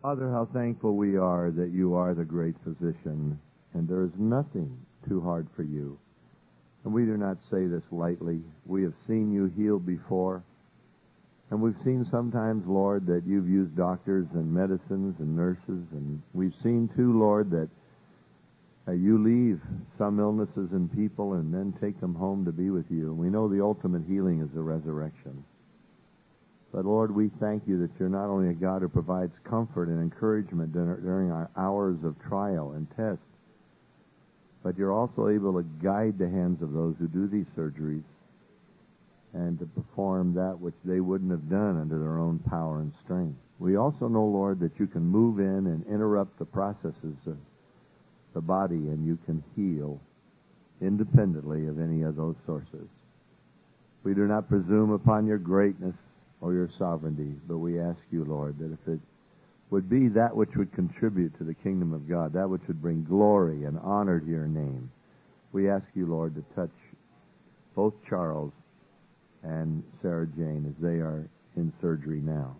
Father, how thankful we are that you are the great physician, and there is nothing too hard for you. And we do not say this lightly. We have seen you heal before, and we've seen sometimes, Lord, that you've used doctors and medicines and nurses, and we've seen too, Lord, that you leave some illnesses in people and then take them home to be with you. And we know the ultimate healing is the resurrection. But Lord, we thank you that you're not only a God who provides comfort and encouragement during our hours of trial and test, but you're also able to guide the hands of those who do these surgeries and to perform that which they wouldn't have done under their own power and strength. We also know, Lord, that you can move in and interrupt the processes of the body, and you can heal independently of any of those sources. We do not presume upon your greatness or your sovereignty, but we ask you, Lord, that if it would be that which would contribute to the kingdom of God, that which would bring glory and honor to your name, we ask you, Lord, to touch both Charles and Sarah Jane as they are in surgery now,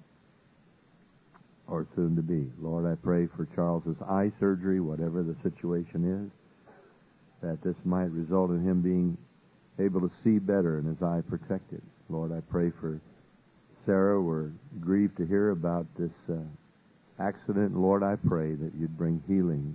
or soon to be. Lord, I pray for Charles's eye surgery, whatever the situation is, that this might result in him being able to see better and his eye protected. Lord, I pray for Sarah. We're grieved to hear about this accident. Lord, I pray that you'd bring healing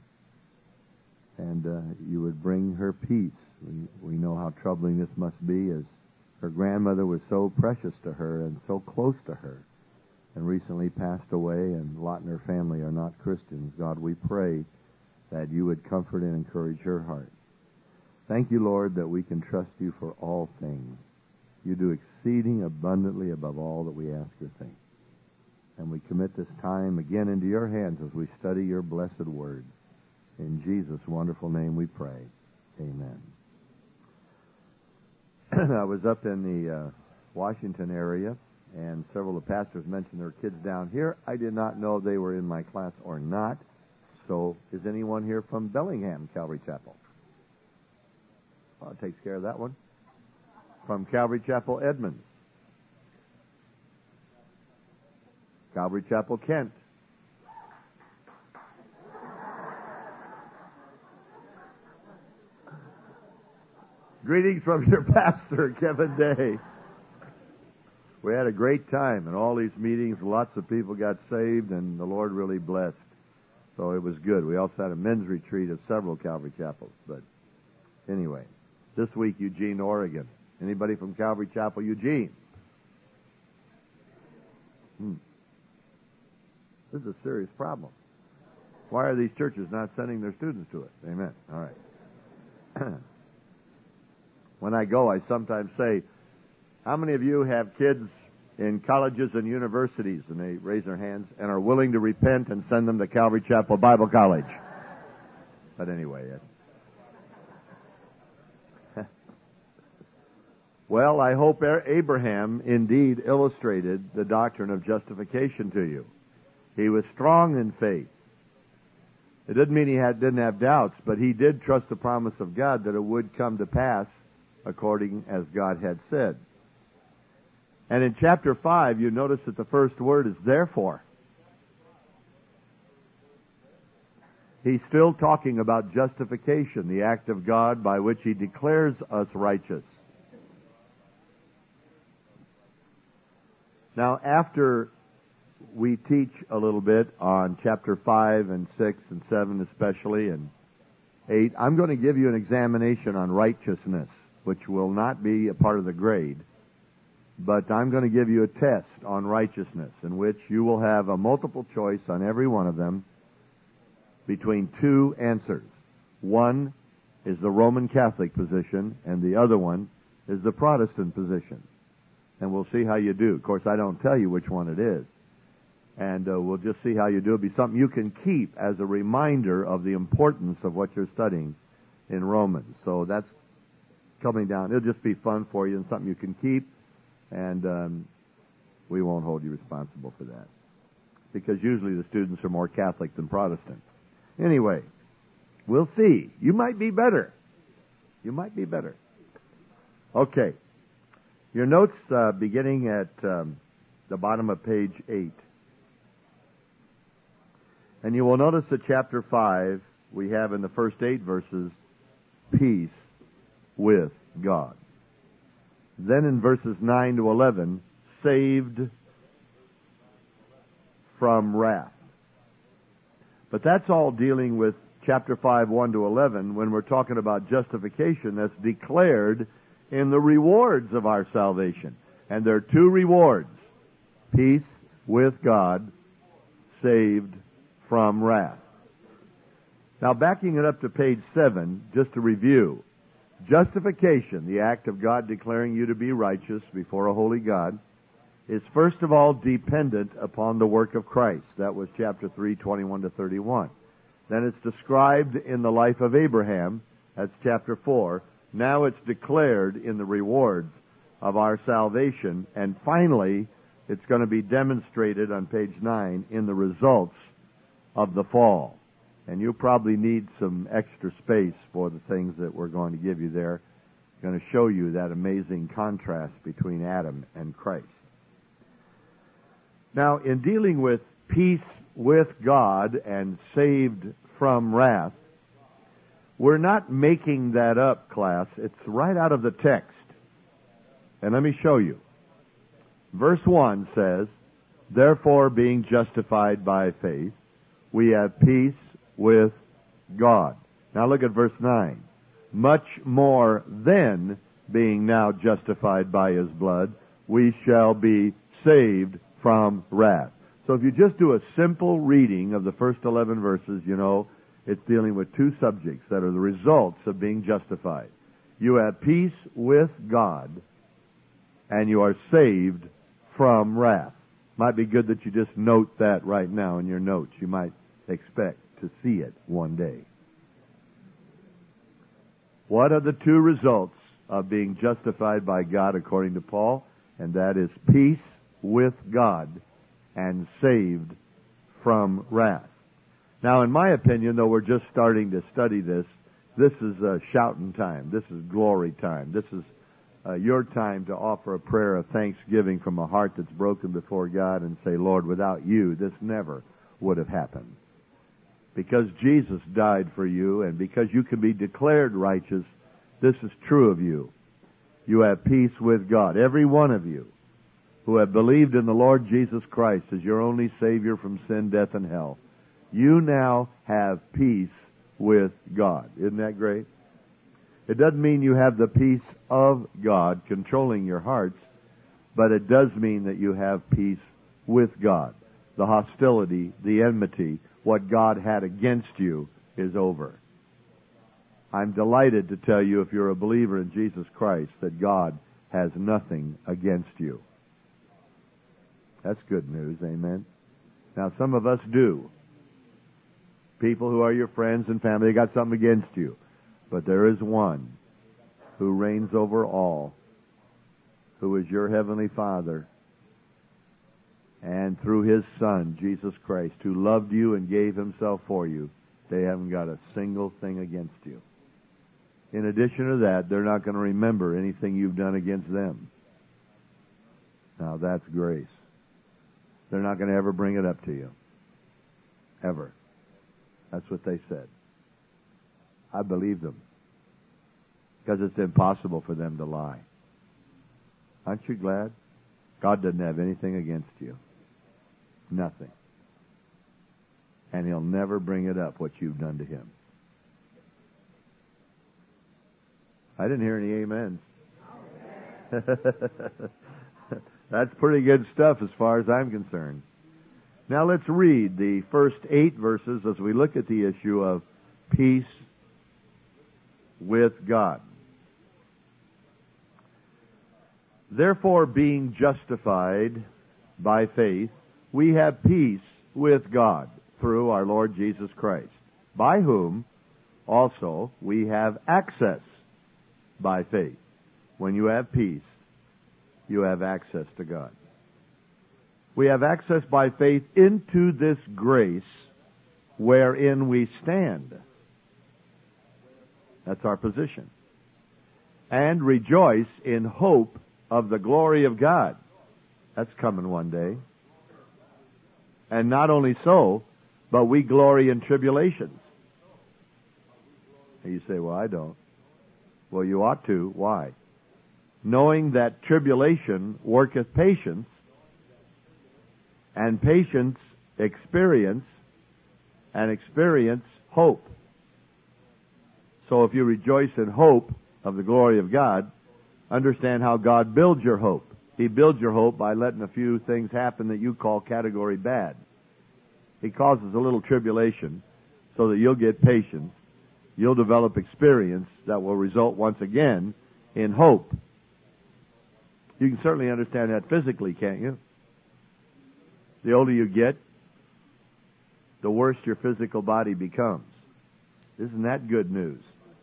and you would bring her peace. We know how troubling this must be, as her grandmother was so precious to her and so close to her and recently passed away, and Lot and her family are not Christians. God, we pray that you would comfort and encourage her heart. Thank you, Lord, that we can trust you for all things. You do exceeding abundantly above all that we ask or think. And we commit this time again into your hands as we study your blessed word. In Jesus' wonderful name we pray. Amen. I was up in the Washington area, and several of the pastors mentioned their kids down here. I did not know they were in my class or not. So is anyone here from Bellingham, Calvary Chapel? Well, it takes care of that one. From Calvary Chapel, Edmonds. Calvary Chapel, Kent. Greetings from your pastor, Kevin Day. We had a great time in all these meetings. Lots of people got saved, and the Lord really blessed. So it was good. We also had a men's retreat at several Calvary Chapels. But anyway, this week, Eugene, Oregon. Anybody from Calvary Chapel, Eugene? This is a serious problem. Why are these churches not sending their students to it? Amen. All right. When I go, I sometimes say, how many of you have kids in colleges and universities? And they raise their hands and are willing to repent and send them to Calvary Chapel Bible College. But anyway, well, I hope Abraham indeed illustrated the doctrine of justification to you. He was strong in faith. It didn't mean he didn't have doubts, but he did trust the promise of God that it would come to pass according as God had said. And in chapter 5, you notice that the first word is therefore. He's still talking about justification, the act of God by which he declares us righteous. Now, after we teach a little bit on chapter 5 and 6 and 7 especially, and 8, I'm going to give you an examination on righteousness, which will not be a part of the grade, but I'm going to give you a test on righteousness in which you will have a multiple choice on every one of them between two answers. One is the Roman Catholic position, and the other one is the Protestant position. And we'll see how you do. Of course, I don't tell you which one it is. And we'll just see how you do. It'll be something you can keep as a reminder of the importance of what you're studying in Romans. So that's coming down. It'll just be fun for you and something you can keep. And we won't hold you responsible for that. Because usually the students are more Catholic than Protestant. Anyway, we'll see. You might be better. You might be better. Okay. Your notes beginning at the bottom of page 8. And you will notice that chapter 5, we have in the first 8 verses, peace with God. Then in verses 9 to 11, saved from wrath. But that's all dealing with chapter 5, 1 to 11, when we're talking about justification that's declared in the rewards of our salvation. And there are 2 rewards: peace with God, saved from wrath. Now, backing it up to page 7, just to review, justification, the act of God declaring you to be righteous before a holy God, is first of all dependent upon the work of Christ. That was chapter 3, 21 to 31. Then it's described in the life of Abraham. That's chapter 4. Now it's declared in the rewards of our salvation. And finally, it's going to be demonstrated on page 9 in the results of the fall. And you probably need some extra space for the things that we're going to give you there. I'm going to show you that amazing contrast between Adam and Christ. Now, in dealing with peace with God and saved from wrath, we're not making that up, class. It's right out of the text. And let me show you. Verse 1 says, "Therefore, being justified by faith, we have peace with God." Now look at verse 9. "Much more then, being now justified by His blood, we shall be saved from wrath." So if you just do a simple reading of the first 11 verses, you know it's dealing with 2 subjects that are the results of being justified. You have peace with God, and you are saved from wrath. Might be good that you just note that right now in your notes. You might expect to see it one day. What are the 2 results of being justified by God according to Paul? And that is peace with God and saved from wrath. Now, in my opinion, though we're just starting to study this, this is shouting time. This is glory time. This is your time to offer a prayer of thanksgiving from a heart that's broken before God and say, "Lord, without you, this never would have happened. Because Jesus died for you and because you can be declared righteous, this is true of you. You have peace with God." Every one of you who have believed in the Lord Jesus Christ as your only Savior from sin, death, and hell, you now have peace with God. Isn't that great? It doesn't mean you have the peace of God controlling your hearts, but it does mean that you have peace with God. The hostility, the enmity, what God had against you is over. I'm delighted to tell you, if you're a believer in Jesus Christ, that God has nothing against you. That's good news, amen? Now, some of us do. People who are your friends and family, they got something against you. But there is one who reigns over all, who is your heavenly Father, and through His Son, Jesus Christ, who loved you and gave Himself for you, they haven't got a single thing against you. In addition to that, they're not going to remember anything you've done against them. Now, that's grace. They're not going to ever bring it up to you. Ever. That's what they said. I believe them. Because it's impossible for them to lie. Aren't you glad? God doesn't have anything against you. Nothing. And He'll never bring it up, what you've done to Him. I didn't hear any amens. That's pretty good stuff as far as I'm concerned. Now let's read the first 8 verses as we look at the issue of peace with God. "Therefore, being justified by faith, we have peace with God through our Lord Jesus Christ, by whom also we have access by faith." When you have peace, you have access to God. We have access by faith into this grace wherein we stand. That's our position. "And rejoice in hope of the glory of God." That's coming one day. "And not only so, but we glory in tribulations. And you say, well, I don't. Well, you ought to. Why? Knowing that tribulation worketh patience, and patience experience, and experience hope. So if you rejoice in hope of the glory of God, understand how God builds your hope. He builds your hope by letting a few things happen that you call category bad. He causes a little tribulation so that you'll get patience. You'll develop experience that will result once again in hope. You can certainly understand that physically, can't you? The older you get, the worse your physical body becomes. Isn't that good news?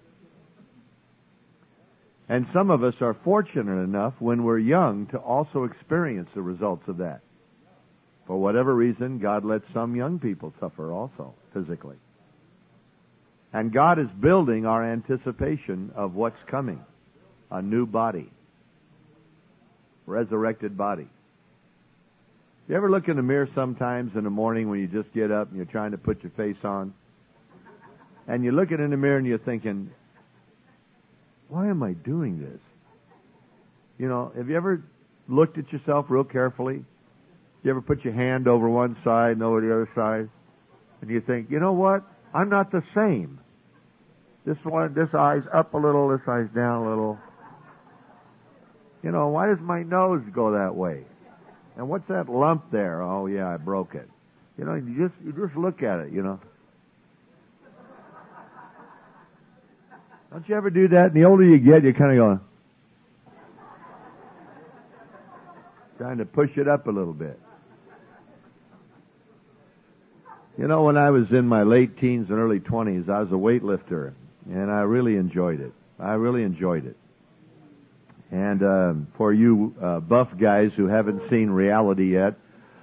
And some of us are fortunate enough when we're young to also experience the results of that. For whatever reason, God lets some young people suffer also, physically. And God is building our anticipation of what's coming. A new body. Resurrected body. You ever look in the mirror sometimes in the morning when you just get up and you're trying to put your face on? And you're looking in the mirror and you're thinking, why am I doing this? You know, have you ever looked at yourself real carefully? You ever put your hand over one side and over the other side? And you think, you know what? I'm not the same. This eye's up a little, this eye's down a little. You know, why does my nose go that way? And what's that lump there? Oh yeah, I broke it. You know, you just look at it, you know. Don't you ever do that? And the older you get, you're kind of going, trying to push it up a little bit. You know, when I was in my late teens and early 20s, I was a weightlifter, and I really enjoyed it. And for you buff guys who haven't seen reality yet,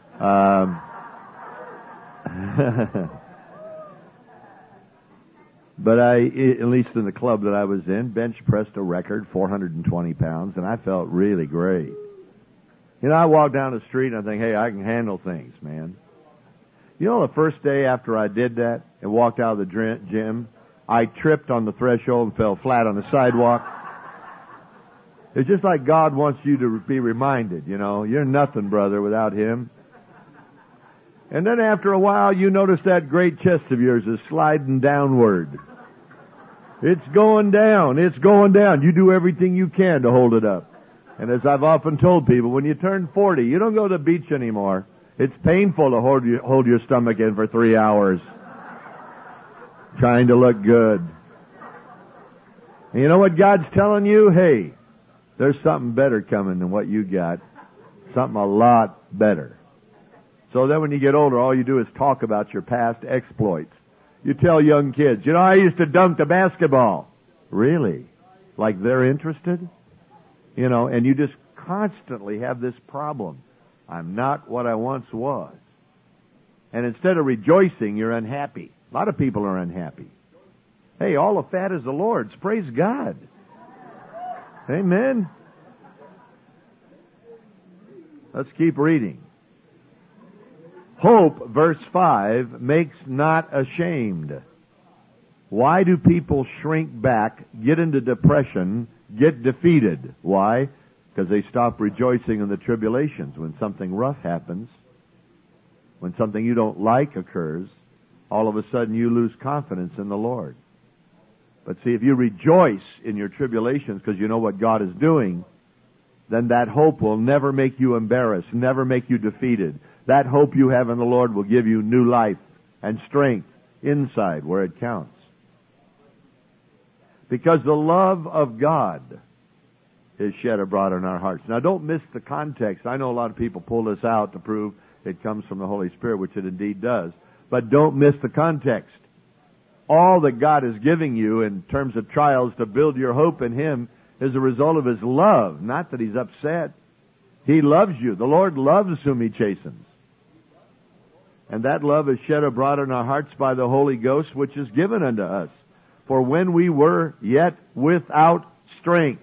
but I, at least in the club that I was in, bench pressed a record 420 pounds, and I felt really great. You know, I walk down the street and I think, hey, I can handle things, man. You know, the first day after I did that and walked out of the gym, I tripped on the threshold and fell flat on the sidewalk. It's just like God wants you to be reminded, you know, you're nothing, brother, without Him. And then after a while, you notice that great chest of yours is sliding downward. It's going down. You do everything you can to hold it up. And as I've often told people, when you turn 40, you don't go to the beach anymore. It's painful to hold your stomach in for 3 hours, trying to look good. And you know what God's telling you? Hey, there's something better coming than what you got. Something a lot better. So then when you get older, all you do is talk about your past exploits. You tell young kids, you know, I used to dunk the basketball. Really? Like they're interested? You know, and you just constantly have this problem. I'm not what I once was. And instead of rejoicing, you're unhappy. A lot of people are unhappy. Hey, all the fat is the Lord's. Praise God. Amen. Let's keep reading. Hope, verse 5, makes not ashamed. Why do people shrink back, get into depression, get defeated? Why? Because they stop rejoicing in the tribulations. When something rough happens, when something you don't like occurs, all of a sudden you lose confidence in the Lord. But see, if you rejoice in your tribulations because you know what God is doing, then that hope will never make you embarrassed, never make you defeated. That hope you have in the Lord will give you new life and strength inside where it counts. Because the love of God is shed abroad in our hearts. Now don't miss the context. I know a lot of people pull this out to prove it comes from the Holy Spirit, which it indeed does. But don't miss the context. All that God is giving you in terms of trials to build your hope in Him is a result of His love, not that He's upset. He loves you. The Lord loves whom He chastens. And that love is shed abroad in our hearts by the Holy Ghost, which is given unto us. For when we were yet without strength,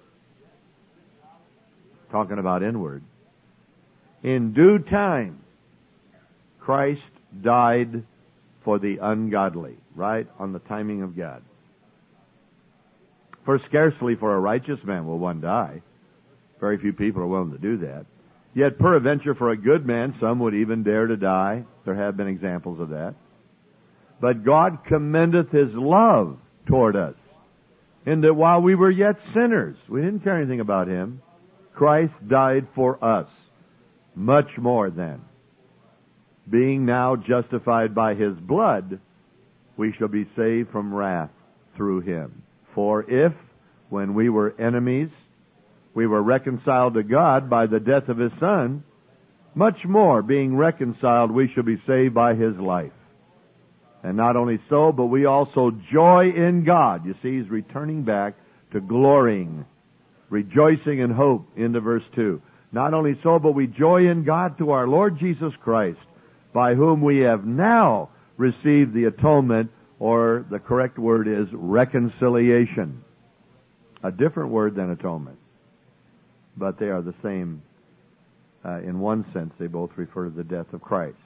talking about inward, in due time, Christ died for the ungodly, right on the timing of God. For scarcely for a righteous man will one die. Very few people are willing to do that. Yet peradventure for a good man some would even dare to die. There have been examples of that. But God commendeth His love toward us, in that while we were yet sinners, we didn't care anything about Him, Christ died for us. Much more then, being now justified by His blood, we shall be saved from wrath through Him. For if, when we were enemies, we were reconciled to God by the death of His Son, much more, being reconciled, we shall be saved by His life. And not only so, but we also joy in God. You see, he's returning back to glorying, rejoicing in hope into verse 2. Not only so, but we joy in God through our Lord Jesus Christ, by whom we have now received the atonement, or the correct word is reconciliation. A different word than atonement. But they are the same. In one sense, they both refer to the death of Christ.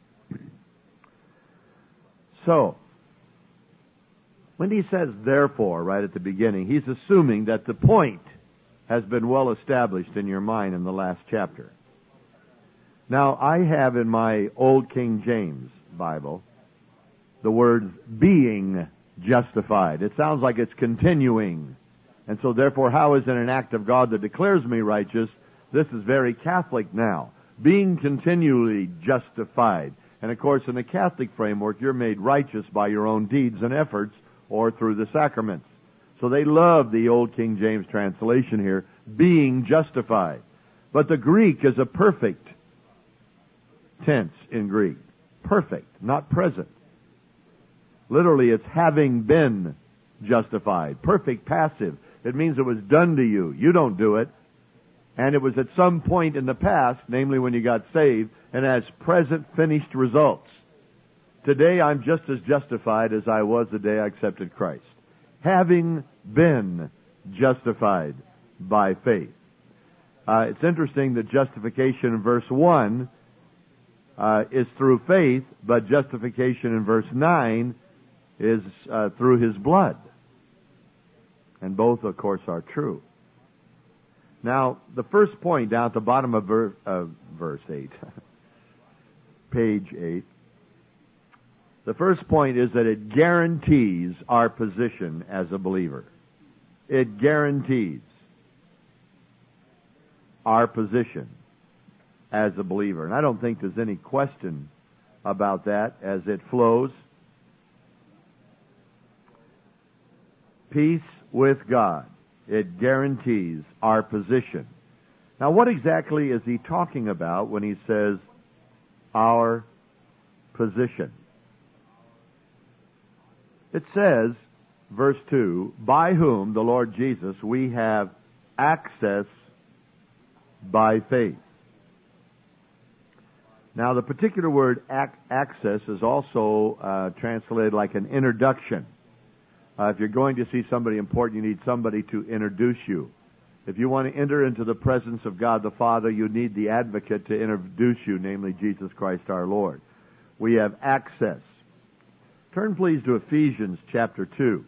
So, when he says therefore right at the beginning, he's assuming that the point has been well established in your mind in the last chapter. Now, I have in my Old King James Bible the words being justified. It sounds like it's continuing. And so therefore, how is it an act of God that declares me righteous? This is very Catholic now. Being continually justified. And of course, in the Catholic framework, you're made righteous by your own deeds and efforts or through the sacraments. So they love the Old King James translation here, being justified. But the Greek is a perfect tense in Greek. Perfect, not present. Literally, it's having been justified. Perfect passive. It means it was done to you. You don't do it. And it was at some point in the past, namely when you got saved, and has present finished results. Today I'm just as justified as I was the day I accepted Christ. Having been justified by faith. It's interesting that justification in verse 1 is through faith, but justification in verse 9 is through His blood. And both, of course, are true. Now, the first point down at the bottom of verse 8, page 8, the first point is that it guarantees our position as a believer. It guarantees our position as a believer. And I don't think there's any question about that as it flows. Peace with God. It guarantees our position. Now, what exactly is he talking about when he says our position? It says, verse 2, by whom, the Lord Jesus, we have access by faith. Now, the particular word access is also translated like an introduction. If you're going to see somebody important, you need somebody to introduce you. If you want to enter into the presence of God the Father, you need the advocate to introduce you, namely Jesus Christ our Lord. We have access. Turn please to Ephesians chapter 2.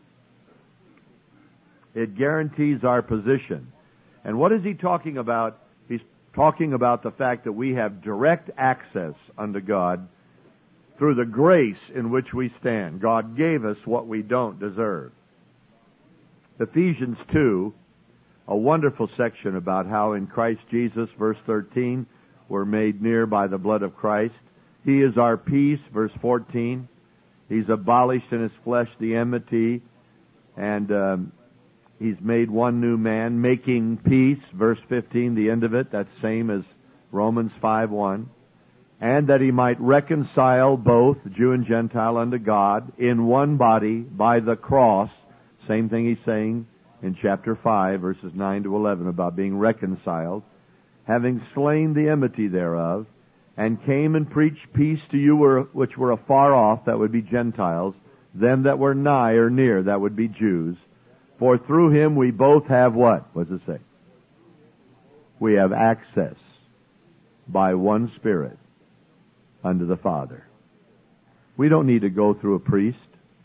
It guarantees our position. And what is he talking about? He's talking about the fact that we have direct access unto God through the grace in which we stand. God gave us what we don't deserve. Ephesians 2, a wonderful section about how in Christ Jesus, verse 13, we're made near by the blood of Christ. He is our peace, verse 14. He's abolished in His flesh the enmity, and He's made one new man, making peace, verse 15, the end of it. That's same as Romans 5:1. And that He might reconcile both Jew and Gentile unto God in one body by the cross. Same thing He's saying in chapter 5, verses 9 to 11, about being reconciled. Having slain the enmity thereof, and came and preached peace to you which were afar off, that would be Gentiles, them that were nigh or near, that would be Jews. For through Him we both have what? What does it say? We have access by one Spirit unto the Father. We don't need to go through a priest.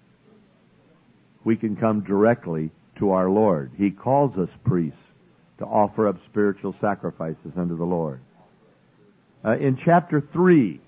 We can come directly to our Lord. He calls us priests to offer up spiritual sacrifices unto the Lord. In chapter 3,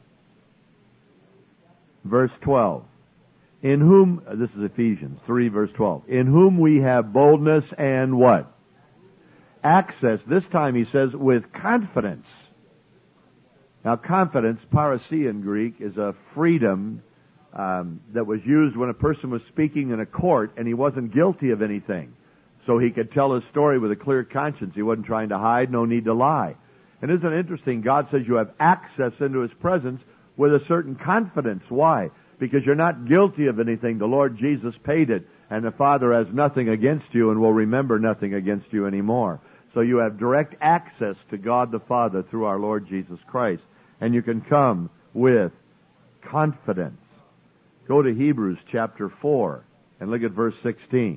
verse 12, in whom, this is Ephesians 3, verse 12, in whom we have boldness and what? Access. This time he says, with confidence. Now confidence, parousia in Greek, is a freedom that was used when a person was speaking in a court and he wasn't guilty of anything. So he could tell his story with a clear conscience. He wasn't trying to hide, no need to lie. And isn't it interesting? God says you have access into His presence with a certain confidence. Why? Because you're not guilty of anything. The Lord Jesus paid it, and the Father has nothing against you and will remember nothing against you anymore. So you have direct access to God the Father through our Lord Jesus Christ. And you can come with confidence. Go to Hebrews chapter 4 and look at verse 16.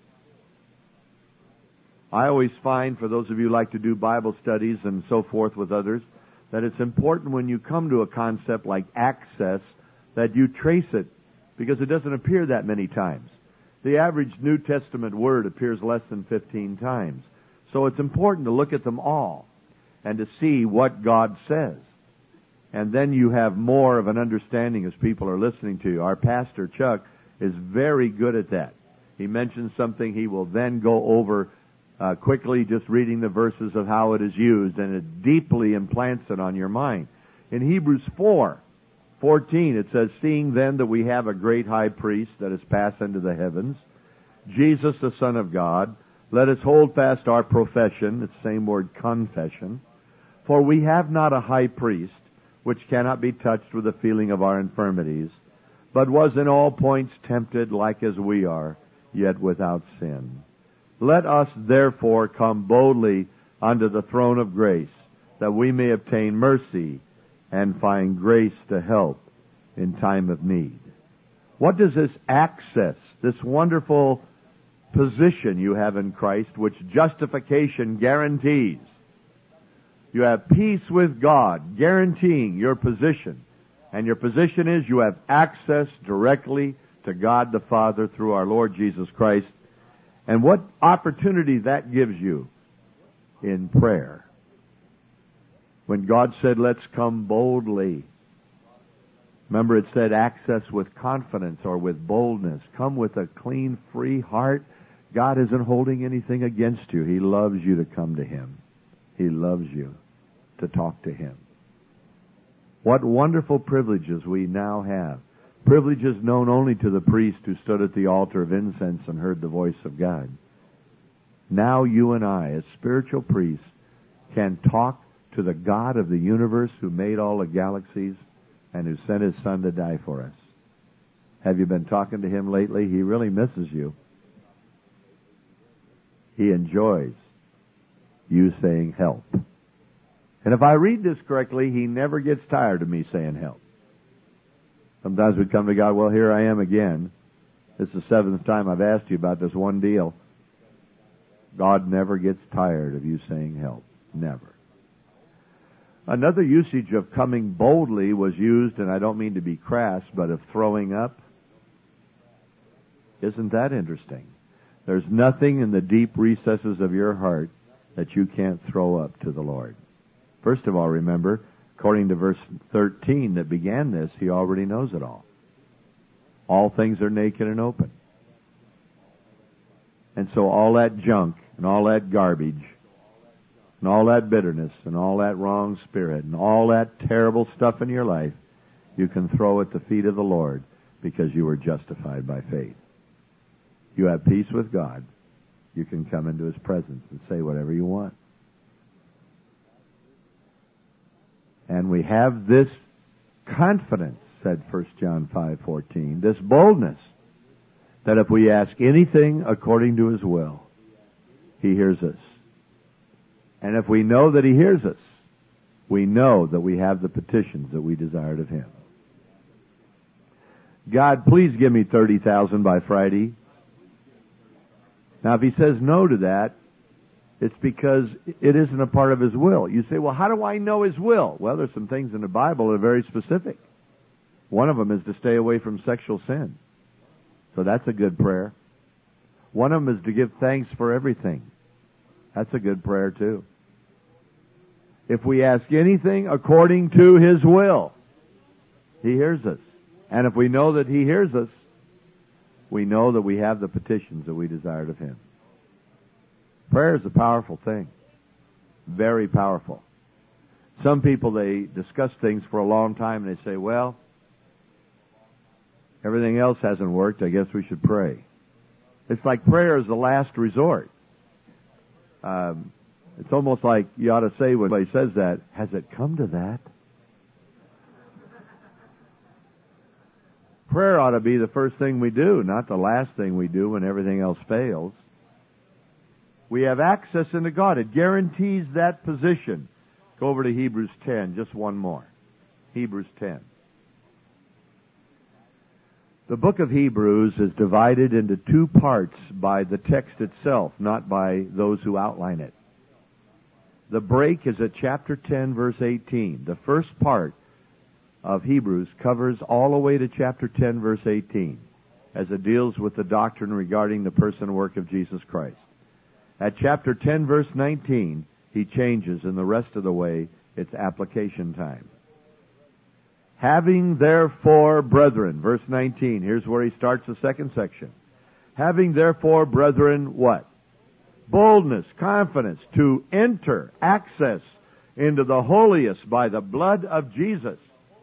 I always find, for those of you who like to do Bible studies and so forth with others, that it's important when you come to a concept like access that you trace it, because it doesn't appear that many times. The average New Testament word appears less than 15 times. So it's important to look at them all and to see what God says. And then you have more of an understanding as people are listening to you. Our pastor, Chuck, is very good at that. He mentions something, he will then go over quickly just reading the verses of how it is used, and it deeply implants it on your mind. In Hebrews 4:14, it says, seeing then that we have a great high priest that has passed into the heavens, Jesus the Son of God, let us hold fast our profession, it's the same word, confession, for we have not a high priest which cannot be touched with the feeling of our infirmities, but was in all points tempted like as we are, yet without sin. Let us therefore come boldly unto the throne of grace, that we may obtain mercy and find grace to help in time of need. What does this access, this wonderful position you have in Christ, which justification guarantees? You have peace with God, guaranteeing your position. And your position is you have access directly to God the Father through our Lord Jesus Christ. And what opportunity that gives you in prayer. When God said, let's come boldly. Remember, it said access with confidence or with boldness. Come with a clean, free heart. God isn't holding anything against you. He loves you to come to Him. He loves you to talk to Him. What wonderful privileges we now have. Privileges known only to the priest who stood at the altar of incense and heard the voice of God. Now you and I, as spiritual priests, can talk to the God of the universe who made all the galaxies and who sent His Son to die for us. Have you been talking to Him lately? He really misses you. He enjoys you saying help. And if I read this correctly, He never gets tired of me saying help. Sometimes we come to God, well, here I am again. This is the 7th time I've asked you about this one deal. God never gets tired of you saying help. Never. Another usage of coming boldly was used, and I don't mean to be crass, but of throwing up. Isn't that interesting? There's nothing in the deep recesses of your heart that you can't throw up to the Lord. First of all, remember, according to verse 13 that began this, He already knows it all. All things are naked and open. And so all that junk and all that garbage and all that bitterness and all that wrong spirit and all that terrible stuff in your life, you can throw at the feet of the Lord because you were justified by faith. You have peace with God. You can come into His presence and say whatever you want. And we have this confidence, said 1 John 5:14, this boldness, that if we ask anything according to His will, He hears us. And if we know that He hears us, we know that we have the petitions that we desired of Him. God, please give me 30,000 by Friday. Now, if He says no to that, it's because it isn't a part of His will. You say, well, how do I know His will? Well, there's some things in the Bible that are very specific. One of them is to stay away from sexual sin. So that's a good prayer. One of them is to give thanks for everything. That's a good prayer too. If we ask anything according to His will, He hears us. And if we know that He hears us, we know that we have the petitions that we desired of Him. Prayer is a powerful thing. Very powerful. Some people, they discuss things for a long time and they say, well, everything else hasn't worked, I guess we should pray. It's like prayer is the last resort. It's almost like you ought to say when somebody says that, has it come to that? Prayer ought to be the first thing we do, not the last thing we do when everything else fails. We have access into God. It guarantees that position. Go over to Hebrews 10, just one more. Hebrews 10. The book of Hebrews is divided into two parts by the text itself, not by those who outline it. The break is at chapter 10, verse 18. The first part of Hebrews covers all the way to chapter 10, verse 18, as it deals with the doctrine regarding the person and work of Jesus Christ. At chapter 10, verse 19, he changes, and the rest of the way, it's application time. Having therefore, brethren, verse 19, here's where he starts the second section. Having therefore, brethren, what? Boldness, confidence to enter, access into the holiest by the blood of Jesus.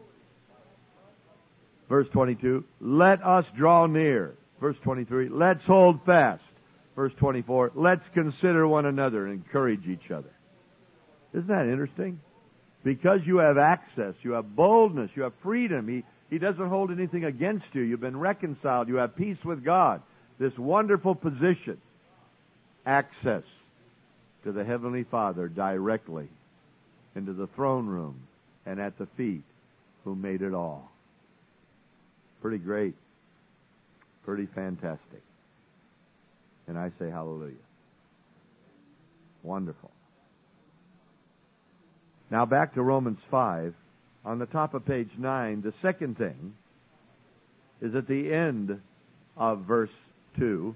Verse 22, let us draw near. Verse 23, let's hold fast. Verse 24, let's consider one another and encourage each other. Isn't that interesting? Because you have access, you have boldness, you have freedom. He doesn't hold anything against you. You've been reconciled. You have peace with God. This wonderful position. Access to the Heavenly Father directly into the throne room and at the feet who made it all. Pretty great. Pretty fantastic. And I say hallelujah. Wonderful. Now back to Romans 5. On the top of page 9, the second thing is at the end of verse 2.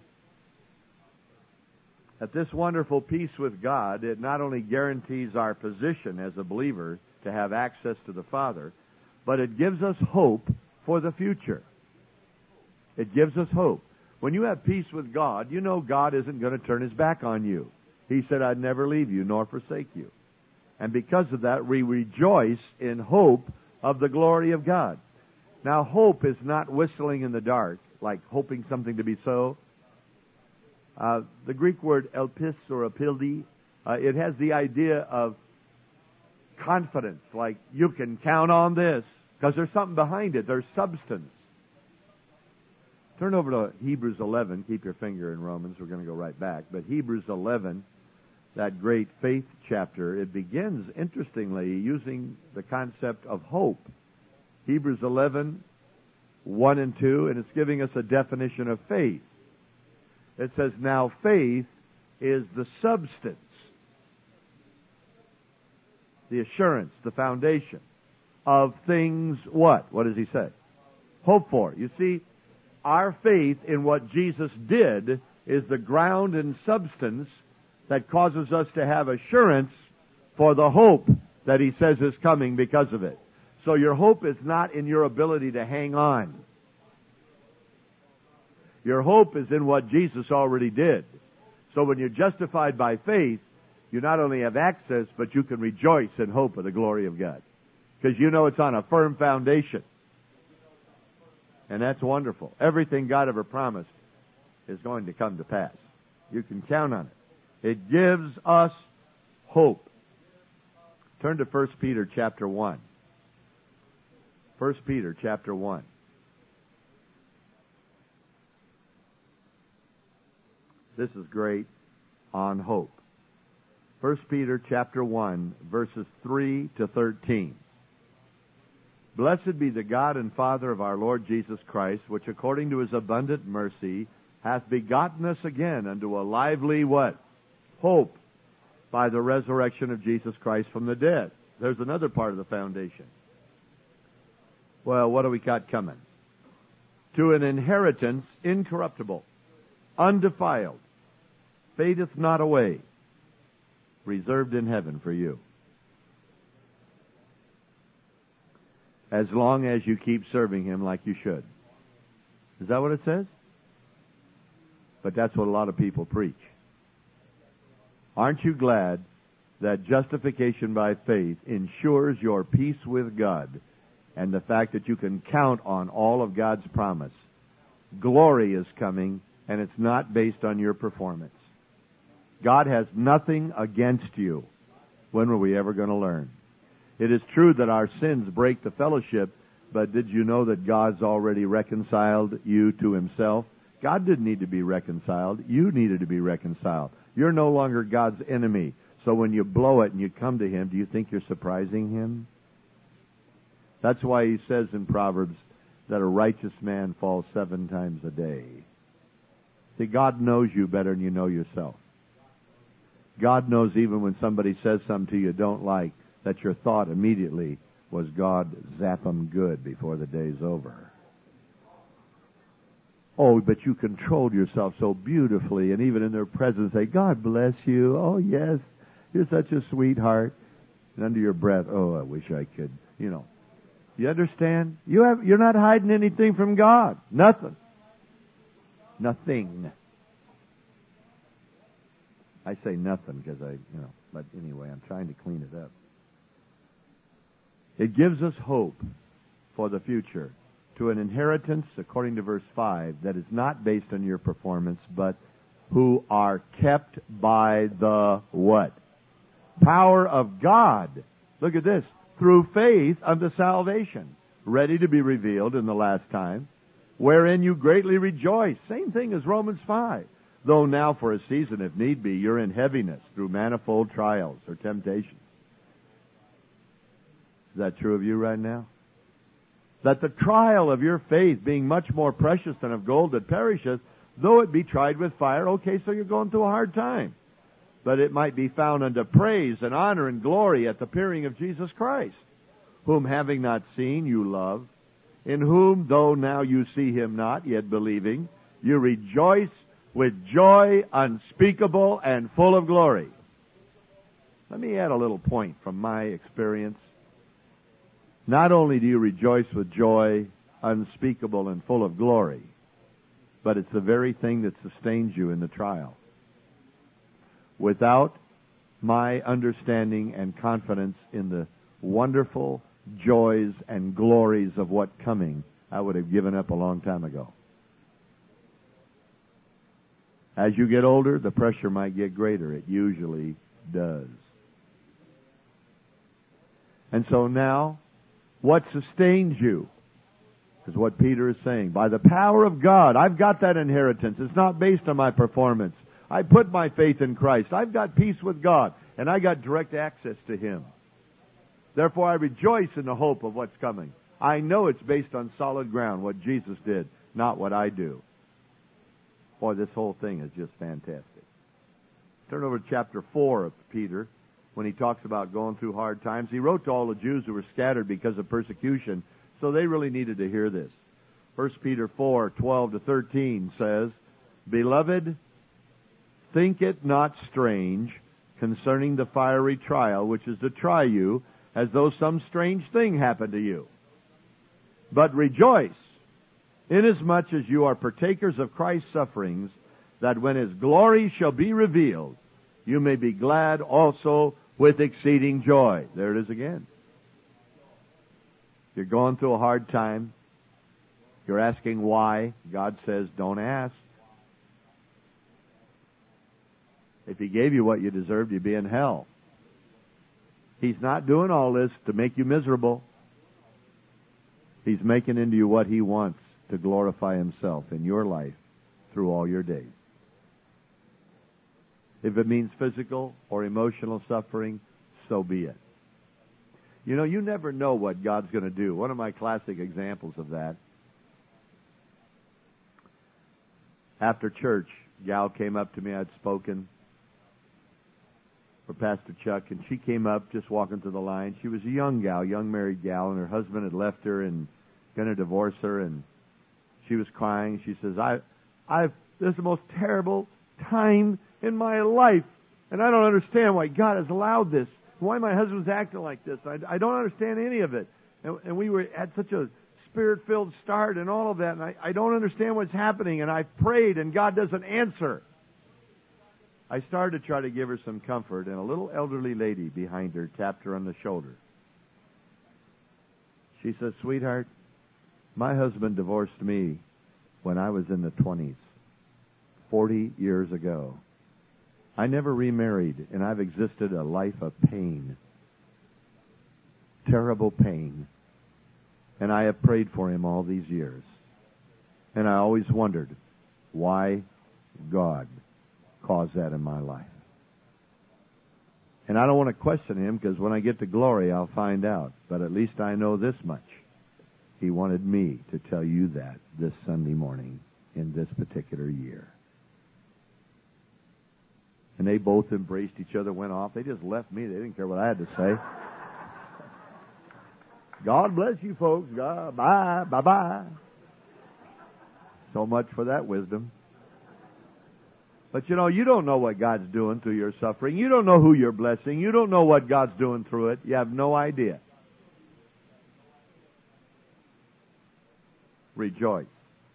That this wonderful peace with God, it not only guarantees our position as a believer to have access to the Father, but it gives us hope for the future. It gives us hope. When you have peace with God, you know God isn't going to turn His back on you. He said, I'd never leave you nor forsake you. And because of that, we rejoice in hope of the glory of God. Now, hope is not whistling in the dark, like hoping something to be so. The Greek word elpis or apildi, it has the idea of confidence, like you can count on this, because there's something behind it. There's substance. Turn over to Hebrews 11. Keep your finger in Romans. We're going to go right back. But Hebrews 11, that great faith chapter, it begins, interestingly, using the concept of hope. Hebrews 11, 1 and 2, and it's giving us a definition of faith. It says, now faith is the substance, the assurance, the foundation of things what? What does he say? Hope for. You see, our faith in what Jesus did is the ground and substance that causes us to have assurance for the hope that He says is coming because of it. So your hope is not in your ability to hang on. Your hope is in what Jesus already did. So when you're justified by faith, you not only have access, but you can rejoice in hope of the glory of God. Because you know it's on a firm foundation. And that's wonderful. Everything God ever promised is going to come to pass. You can count on it. It gives us hope. Turn to 1 Peter chapter 1. 1 Peter chapter 1. This is great on hope. 1 Peter chapter 1, verses 3 to 13. Blessed be the God and Father of our Lord Jesus Christ, which according to His abundant mercy hath begotten us again unto a lively what? Hope, by the resurrection of Jesus Christ from the dead. There's another part of the foundation. Well, what do we got coming? To an inheritance incorruptible, undefiled, fadeth not away, reserved in heaven for you. As long as you keep serving Him like you should. Is that what it says? But that's what a lot of people preach. Aren't you glad that justification by faith ensures your peace with God and the fact that you can count on all of God's promise? Glory is coming, and it's not based on your performance. God has nothing against you. When were we ever going to learn? It is true that our sins break the fellowship, but did you know that God's already reconciled you to Himself? God didn't need to be reconciled. You needed to be reconciled. You're no longer God's enemy. So when you blow it and you come to Him, do you think you're surprising Him? That's why He says in Proverbs that a righteous man falls 7 times a day. See, God knows you better than you know yourself. God knows even when somebody says something to you don't like, that your thought immediately was, God, zap them good before the day's over. Oh, but you controlled yourself so beautifully, and even in their presence say, God bless you. Oh, yes, you're such a sweetheart. And under your breath, oh, I wish I could, You understand? You're not hiding anything from God. Nothing. Nothing. I say nothing because but anyway, I'm trying to clean it up. It gives us hope for the future, to an inheritance, according to verse 5, that is not based on your performance, but who are kept by the what? Power of God. Look at this. Through faith unto salvation, ready to be revealed in the last time, wherein you greatly rejoice. Same thing as Romans 5. Though now for a season, if need be, you're in heaviness through manifold trials or temptations. Is that true of you right now? That the trial of your faith, being much more precious than of gold that perisheth, though it be tried with fire, okay, so you're going through a hard time. But it might be found unto praise and honor and glory at the appearing of Jesus Christ, whom having not seen you love, in whom, though now you see Him not, yet believing, you rejoice with joy unspeakable and full of glory. Let me add a little point from my experience. Not only do you rejoice with joy unspeakable and full of glory, but it's the very thing that sustains you in the trial. Without my understanding and confidence in the wonderful joys and glories of what's coming, I would have given up a long time ago. As you get older, the pressure might get greater. It usually does. And so now, what sustains you is what Peter is saying. By the power of God, I've got that inheritance. It's not based on my performance. I put my faith in Christ. I've got peace with God, and I got direct access to Him. Therefore, I rejoice in the hope of what's coming. I know it's based on solid ground, what Jesus did, not what I do. Boy, this whole thing is just fantastic. Turn over to chapter 4 of Peter, when he talks about going through hard times. He wrote to all the Jews who were scattered because of persecution, so they really needed to hear this. 1 Peter 4, 12 to 13 says, Beloved, think it not strange concerning the fiery trial, which is to try you, as though some strange thing happened to you. But rejoice, inasmuch as you are partakers of Christ's sufferings, that when His glory shall be revealed, you may be glad also with exceeding joy. There it is again. You're going through a hard time. You're asking why. God says, don't ask. If He gave you what you deserved, you'd be in hell. He's not doing all this to make you miserable. He's making into you what He wants to glorify Himself in your life through all your days. If it means physical or emotional suffering, so be it. You know, you never know what God's going to do. One of my classic examples of that, after church, gal came up to me. I'd spoken for Pastor Chuck, and she came up just walking to the line. She was a young gal, young married gal, and her husband had left her, and going to divorce her, and she was crying. She says, this is the most terrible time in my life, and I don't understand why God has allowed this, why my husband's acting like this. I don't understand any of it. And we had such a Spirit-filled start and all of that, and I don't understand what's happening, and I prayed, and God doesn't answer. I started to try to give her some comfort, and a little elderly lady behind her tapped her on the shoulder. She said, "Sweetheart, my husband divorced me when I was in the 20s, 40 years ago. I never remarried, and I've existed a life of pain, terrible pain. And I have prayed for him all these years. And I always wondered why God caused that in my life. And I don't want to question him, because when I get to glory, I'll find out. But at least I know this much. He wanted me to tell you that this Sunday morning in this particular year." And they both embraced each other, went off. They just left me. They didn't care what I had to say. God bless you folks. God, bye, bye-bye. So much for that wisdom. But you know, you don't know what God's doing through your suffering. You don't know who you're blessing. You don't know what God's doing through it. You have no idea. Rejoice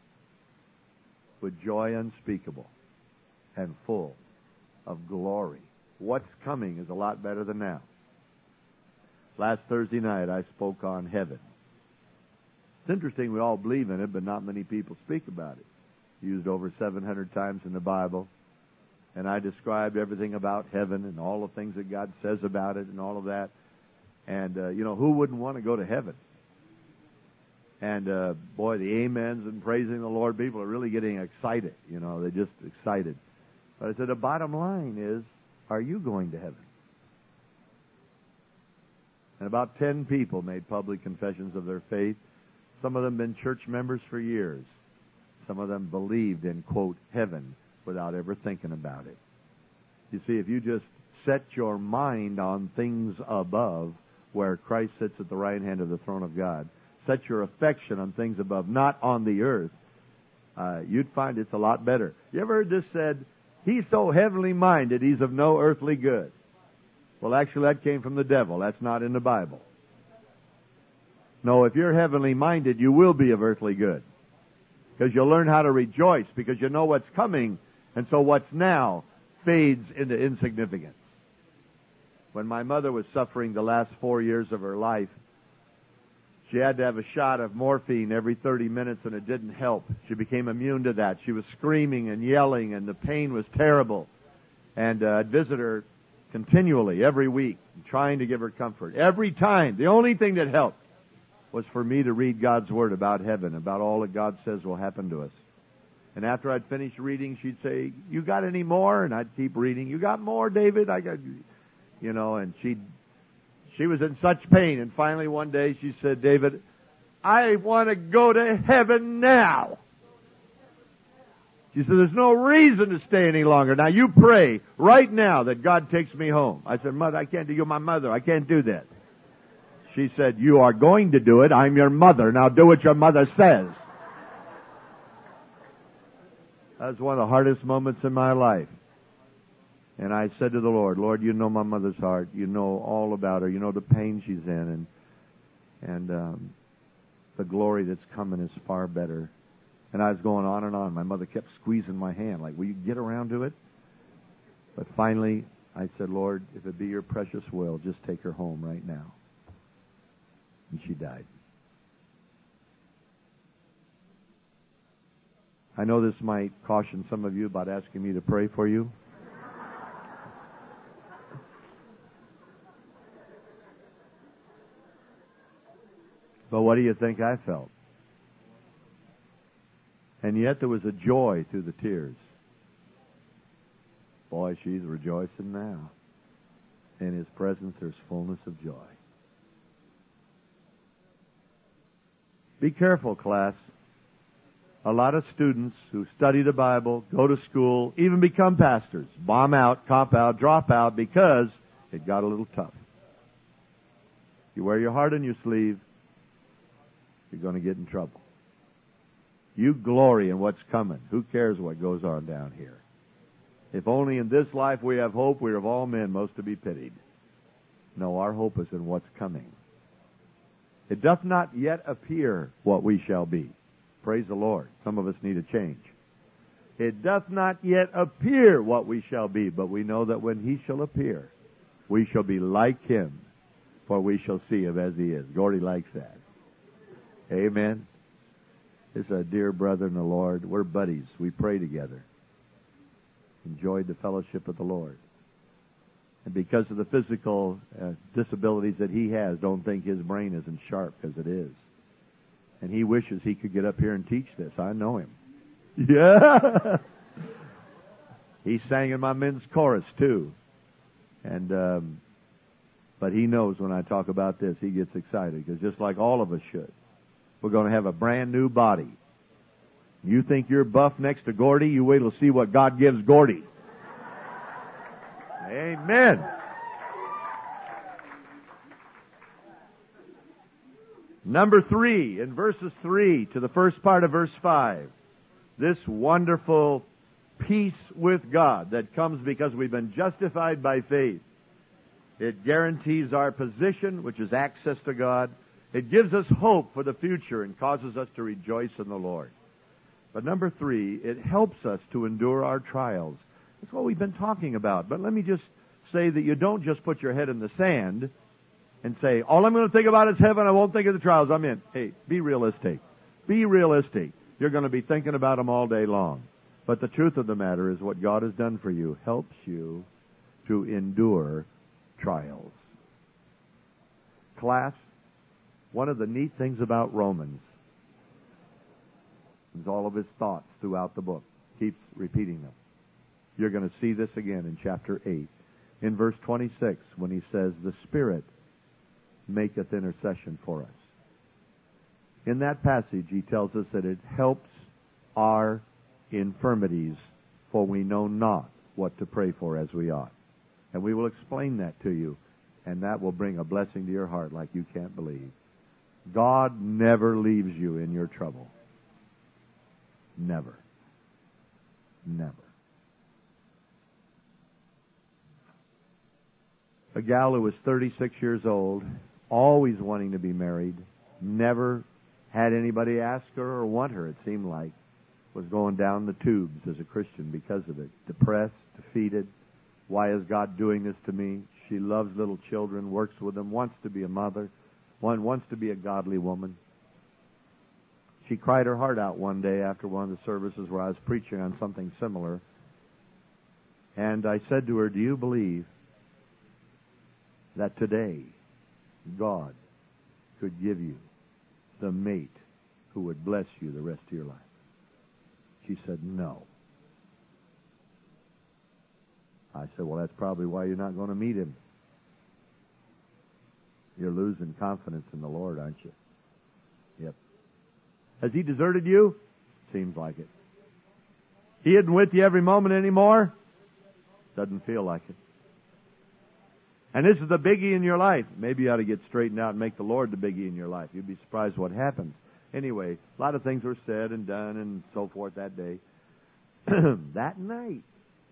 with joy unspeakable and full of glory. What's coming is a lot better than now. Last Thursday night, I spoke on heaven. It's interesting, we all believe in it, but not many people speak about it. Used over 700 times in the Bible. And I described everything about heaven and all the things that God says about it and all of that. And, who wouldn't want to go to heaven? And, boy, the amens and praising the Lord, people are really getting excited. They're just excited. But I said, the bottom line is, are you going to heaven? And about 10 people made public confessions of their faith. Some of them been church members for years. Some of them believed in, quote, heaven without ever thinking about it. You see, if you just set your mind on things above, where Christ sits at the right hand of the throne of God, set your affection on things above, not on the earth, you'd find it's a lot better. You ever heard this said, he's so heavenly minded, he's of no earthly good? Well, actually, that came from the devil. That's not in the Bible. No, if you're heavenly minded, you will be of earthly good. Because you'll learn how to rejoice, because you know what's coming, and so what's now fades into insignificance. When my mother was suffering the last 4 years of her life, she had to have a shot of morphine every 30 minutes, and it didn't help. She became immune to that. She was screaming and yelling, and the pain was terrible. And I'd visit her continually, every week, trying to give her comfort. Every time, the only thing that helped was for me to read God's Word about heaven, about all that God says will happen to us. And after I'd finished reading, she'd say, "You got any more?" And I'd keep reading. "You got more, David?" I got, and she was in such pain. And finally one day she said, "David, I want to go to heaven now." She said, "There's no reason to stay any longer. Now you pray right now that God takes me home." I said, "Mother, I can't do. You're my mother. I can't do that." She said, "You are going to do it. I'm your mother. Now do what your mother says." That was one of the hardest moments in my life. And I said to the Lord, "Lord, you know my mother's heart. You know all about her. You know the pain she's in. And the glory that's coming is far better." And I was going on and on. My mother kept squeezing my hand, like, "Will you get around to it?" But finally, I said, "Lord, if it be your precious will, just take her home right now." And she died. I know this might caution some of you about asking me to pray for you. But what do you think I felt? And yet there was a joy through the tears. Boy, she's rejoicing now. In His presence there's fullness of joy. Be careful, class. A lot of students who study the Bible, go to school, even become pastors, bomb out, cop out, drop out because it got a little tough. You wear your heart on your sleeve. you're going to get in trouble. You glory in what's coming. Who cares what goes on down here? If only in this life we have hope, we are of all men most to be pitied. No, our hope is in what's coming. It doth not yet appear what we shall be. Praise the Lord. Some of us need a change. It doth not yet appear what we shall be, but we know that when He shall appear, we shall be like Him, for we shall see Him as He is. Gordy likes that. Amen. This is a dear brother in the Lord. We're buddies. We pray together. Enjoyed the fellowship of the Lord. And because of the physical disabilities that he has, don't think his brain isn't sharp, because it is. And he wishes he could get up here and teach this. I know him. Yeah! He sang in my men's chorus, too. And, but he knows when I talk about this, he gets excited, because just like all of us should, we're going to have a brand new body. You think you're buff next to Gordy? You wait till see what God gives Gordy. Amen. Number 3, in verses 3 to the first part of verse 5, this wonderful peace with God that comes because we've been justified by faith. It guarantees our position, which is access to God. It gives us hope for the future and causes us to rejoice in the Lord. But number 3, it helps us to endure our trials. That's what we've been talking about. But let me just say that you don't just put your head in the sand and say, all I'm going to think about is heaven, I won't think of the trials I'm in. Hey, be realistic. Be realistic. You're going to be thinking about them all day long. But the truth of the matter is what God has done for you helps you to endure trials. Class, one of the neat things about Romans is all of his thoughts throughout the book. Keeps repeating them. You're going to see this again in chapter 8. In verse 26, when he says, the Spirit maketh intercession for us. In that passage, he tells us that it helps our infirmities, for we know not what to pray for as we ought. And we will explain that to you, and that will bring a blessing to your heart like you can't believe. God never leaves you in your trouble. Never. Never. A gal who was 36 years old, always wanting to be married, never had anybody ask her or want her, it seemed like, was going down the tubes as a Christian because of it. Depressed, defeated. Why is God doing this to me? She loves little children, works with them, wants to be a mother, wants to be a godly woman. She cried her heart out one day after one of the services where I was preaching on something similar. And I said to her, do you believe that today God could give you the mate who would bless you the rest of your life? She said, no. I said, well, that's probably why you're not going to meet him. You're losing confidence in the Lord, aren't you? Yep. Has he deserted you? Seems like it. He isn't with you every moment anymore? Doesn't feel like it. And this is the biggie in your life. Maybe you ought to get straightened out and make the Lord the biggie in your life. You'd be surprised what happens. Anyway, a lot of things were said and done and so forth that day. That night,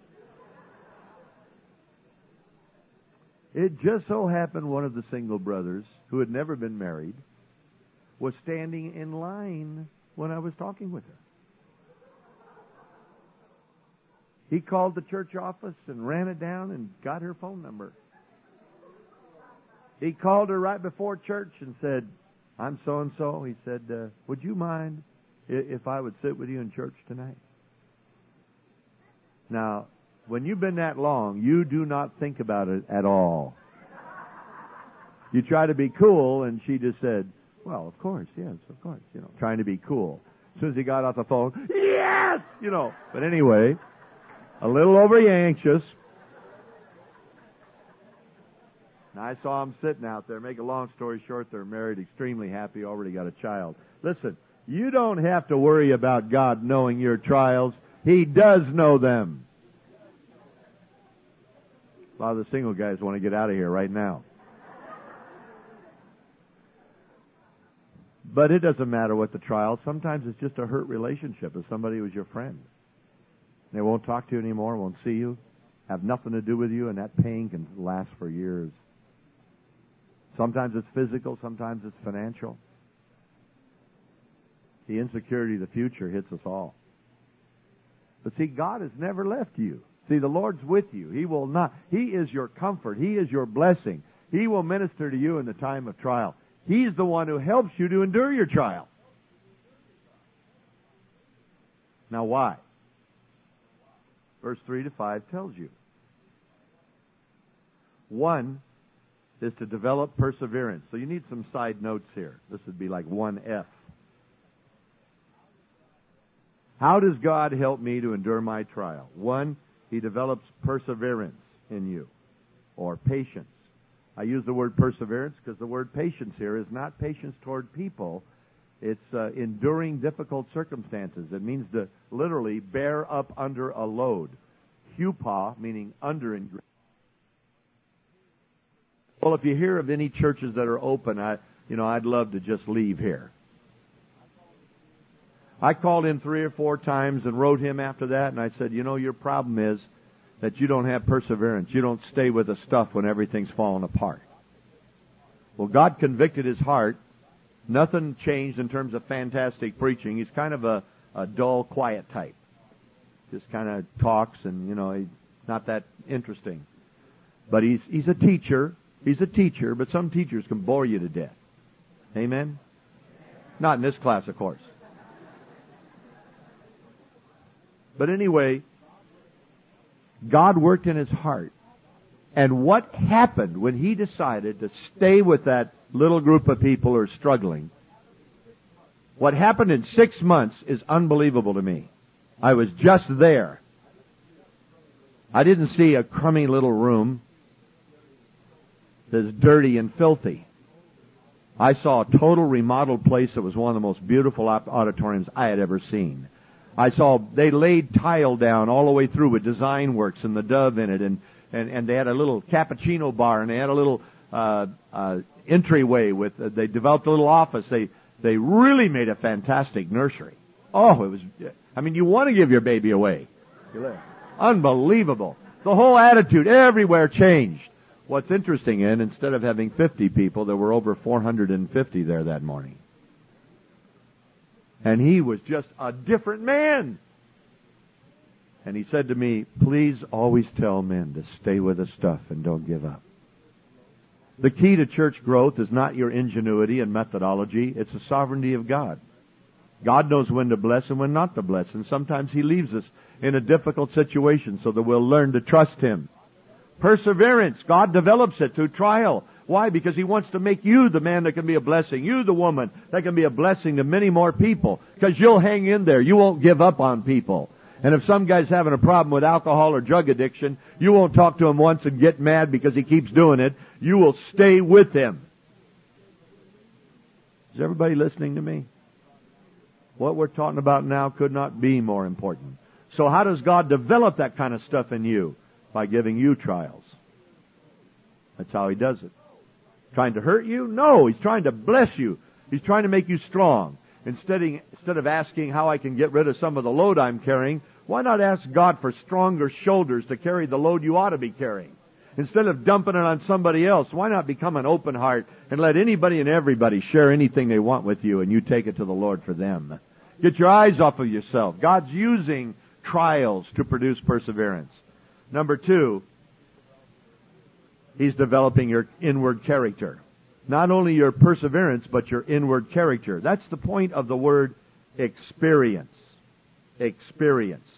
it just so happened one of the single brothers who had never been married was standing in line when I was talking with her. He called the church office and ran it down and got her phone number. He called her right before church and said, I'm so-and-so. He said, would you mind if I would sit with you in church tonight? Now, when you've been that long, you do not think about it at all. You try to be cool, and she just said, well, of course, yes, of course, trying to be cool. As soon as he got off the phone, yes, But anyway, a little over anxious. And I saw him sitting out there. Make a long story short, they're married, extremely happy, already got a child. Listen, you don't have to worry about God knowing your trials. He does know them. A lot of the single guys want to get out of here right now. But it doesn't matter what the trial. Sometimes it's just a hurt relationship with somebody who was your friend. They won't talk to you anymore, won't see you, have nothing to do with you, and that pain can last for years. Sometimes it's physical, sometimes it's financial. The insecurity of the future hits us all. But see, God has never left you. See, the Lord's with you. He will not. He is your comfort. He is your blessing. He will minister to you in the time of trial. He's the one who helps you to endure your trial. Now why? Verse 3 to 5 tells you. 1 is to develop perseverance. So you need some side notes here. This would be like 1F. How does God help me to endure my trial? 1, He develops perseverance in you, or patience. I use the word perseverance because the word patience here is not patience toward people. It's enduring difficult circumstances. It means to literally bear up under a load. Hupa, meaning under ingredient. Well, if you hear of any churches that are open, I'd love to just leave here. I called in 3 or 4 times and wrote him after that, and I said, your problem is that you don't have perseverance. You don't stay with the stuff when everything's falling apart. Well, God convicted his heart. Nothing changed in terms of fantastic preaching. He's kind of a dull, quiet type. Just kind of talks and, he's not that interesting. But he's a teacher. He's a teacher, but some teachers can bore you to death. Amen? Not in this class, of course. But anyway, God worked in his heart. And what happened when he decided to stay with that little group of people who are struggling? What happened in 6 months is unbelievable to me. I was just there. I didn't see a crummy little room that's dirty and filthy. I saw a total remodeled place that was one of the most beautiful auditoriums I had ever seen. I saw they laid tile down all the way through with design works and the dove in it, and they had a little cappuccino bar, and they had a little entryway with. They developed a little office. They really made a fantastic nursery. Oh, it was. You want to give your baby away. Unbelievable. The whole attitude everywhere changed. What's interesting instead of having 50 people, there were over 450 there that morning. And he was just a different man. And he said to me, please always tell men to stay with the stuff and don't give up. The key to church growth is not your ingenuity and methodology. It's the sovereignty of God. God knows when to bless and when not to bless. And sometimes he leaves us in a difficult situation so that we'll learn to trust him. Perseverance. God develops it through trial. Why? Because he wants to make you the man that can be a blessing. You the woman that can be a blessing to many more people. Because you'll hang in there. You won't give up on people. And if some guy's having a problem with alcohol or drug addiction, you won't talk to him once and get mad because he keeps doing it. You will stay with him. Is everybody listening to me? What we're talking about now could not be more important. So how does God develop that kind of stuff in you? By giving you trials. That's how he does it. Trying to hurt you? No, he's trying to bless you. He's trying to make you strong. Instead of asking how I can get rid of some of the load I'm carrying, why not ask God for stronger shoulders to carry the load you ought to be carrying? Instead of dumping it on somebody else, why not become an open heart and let anybody and everybody share anything they want with you and you take it to the Lord for them? Get your eyes off of yourself. God's using trials to produce perseverance. Number 2, he's developing your inward character. Not only your perseverance, but your inward character. That's the point of the word experience. Experience.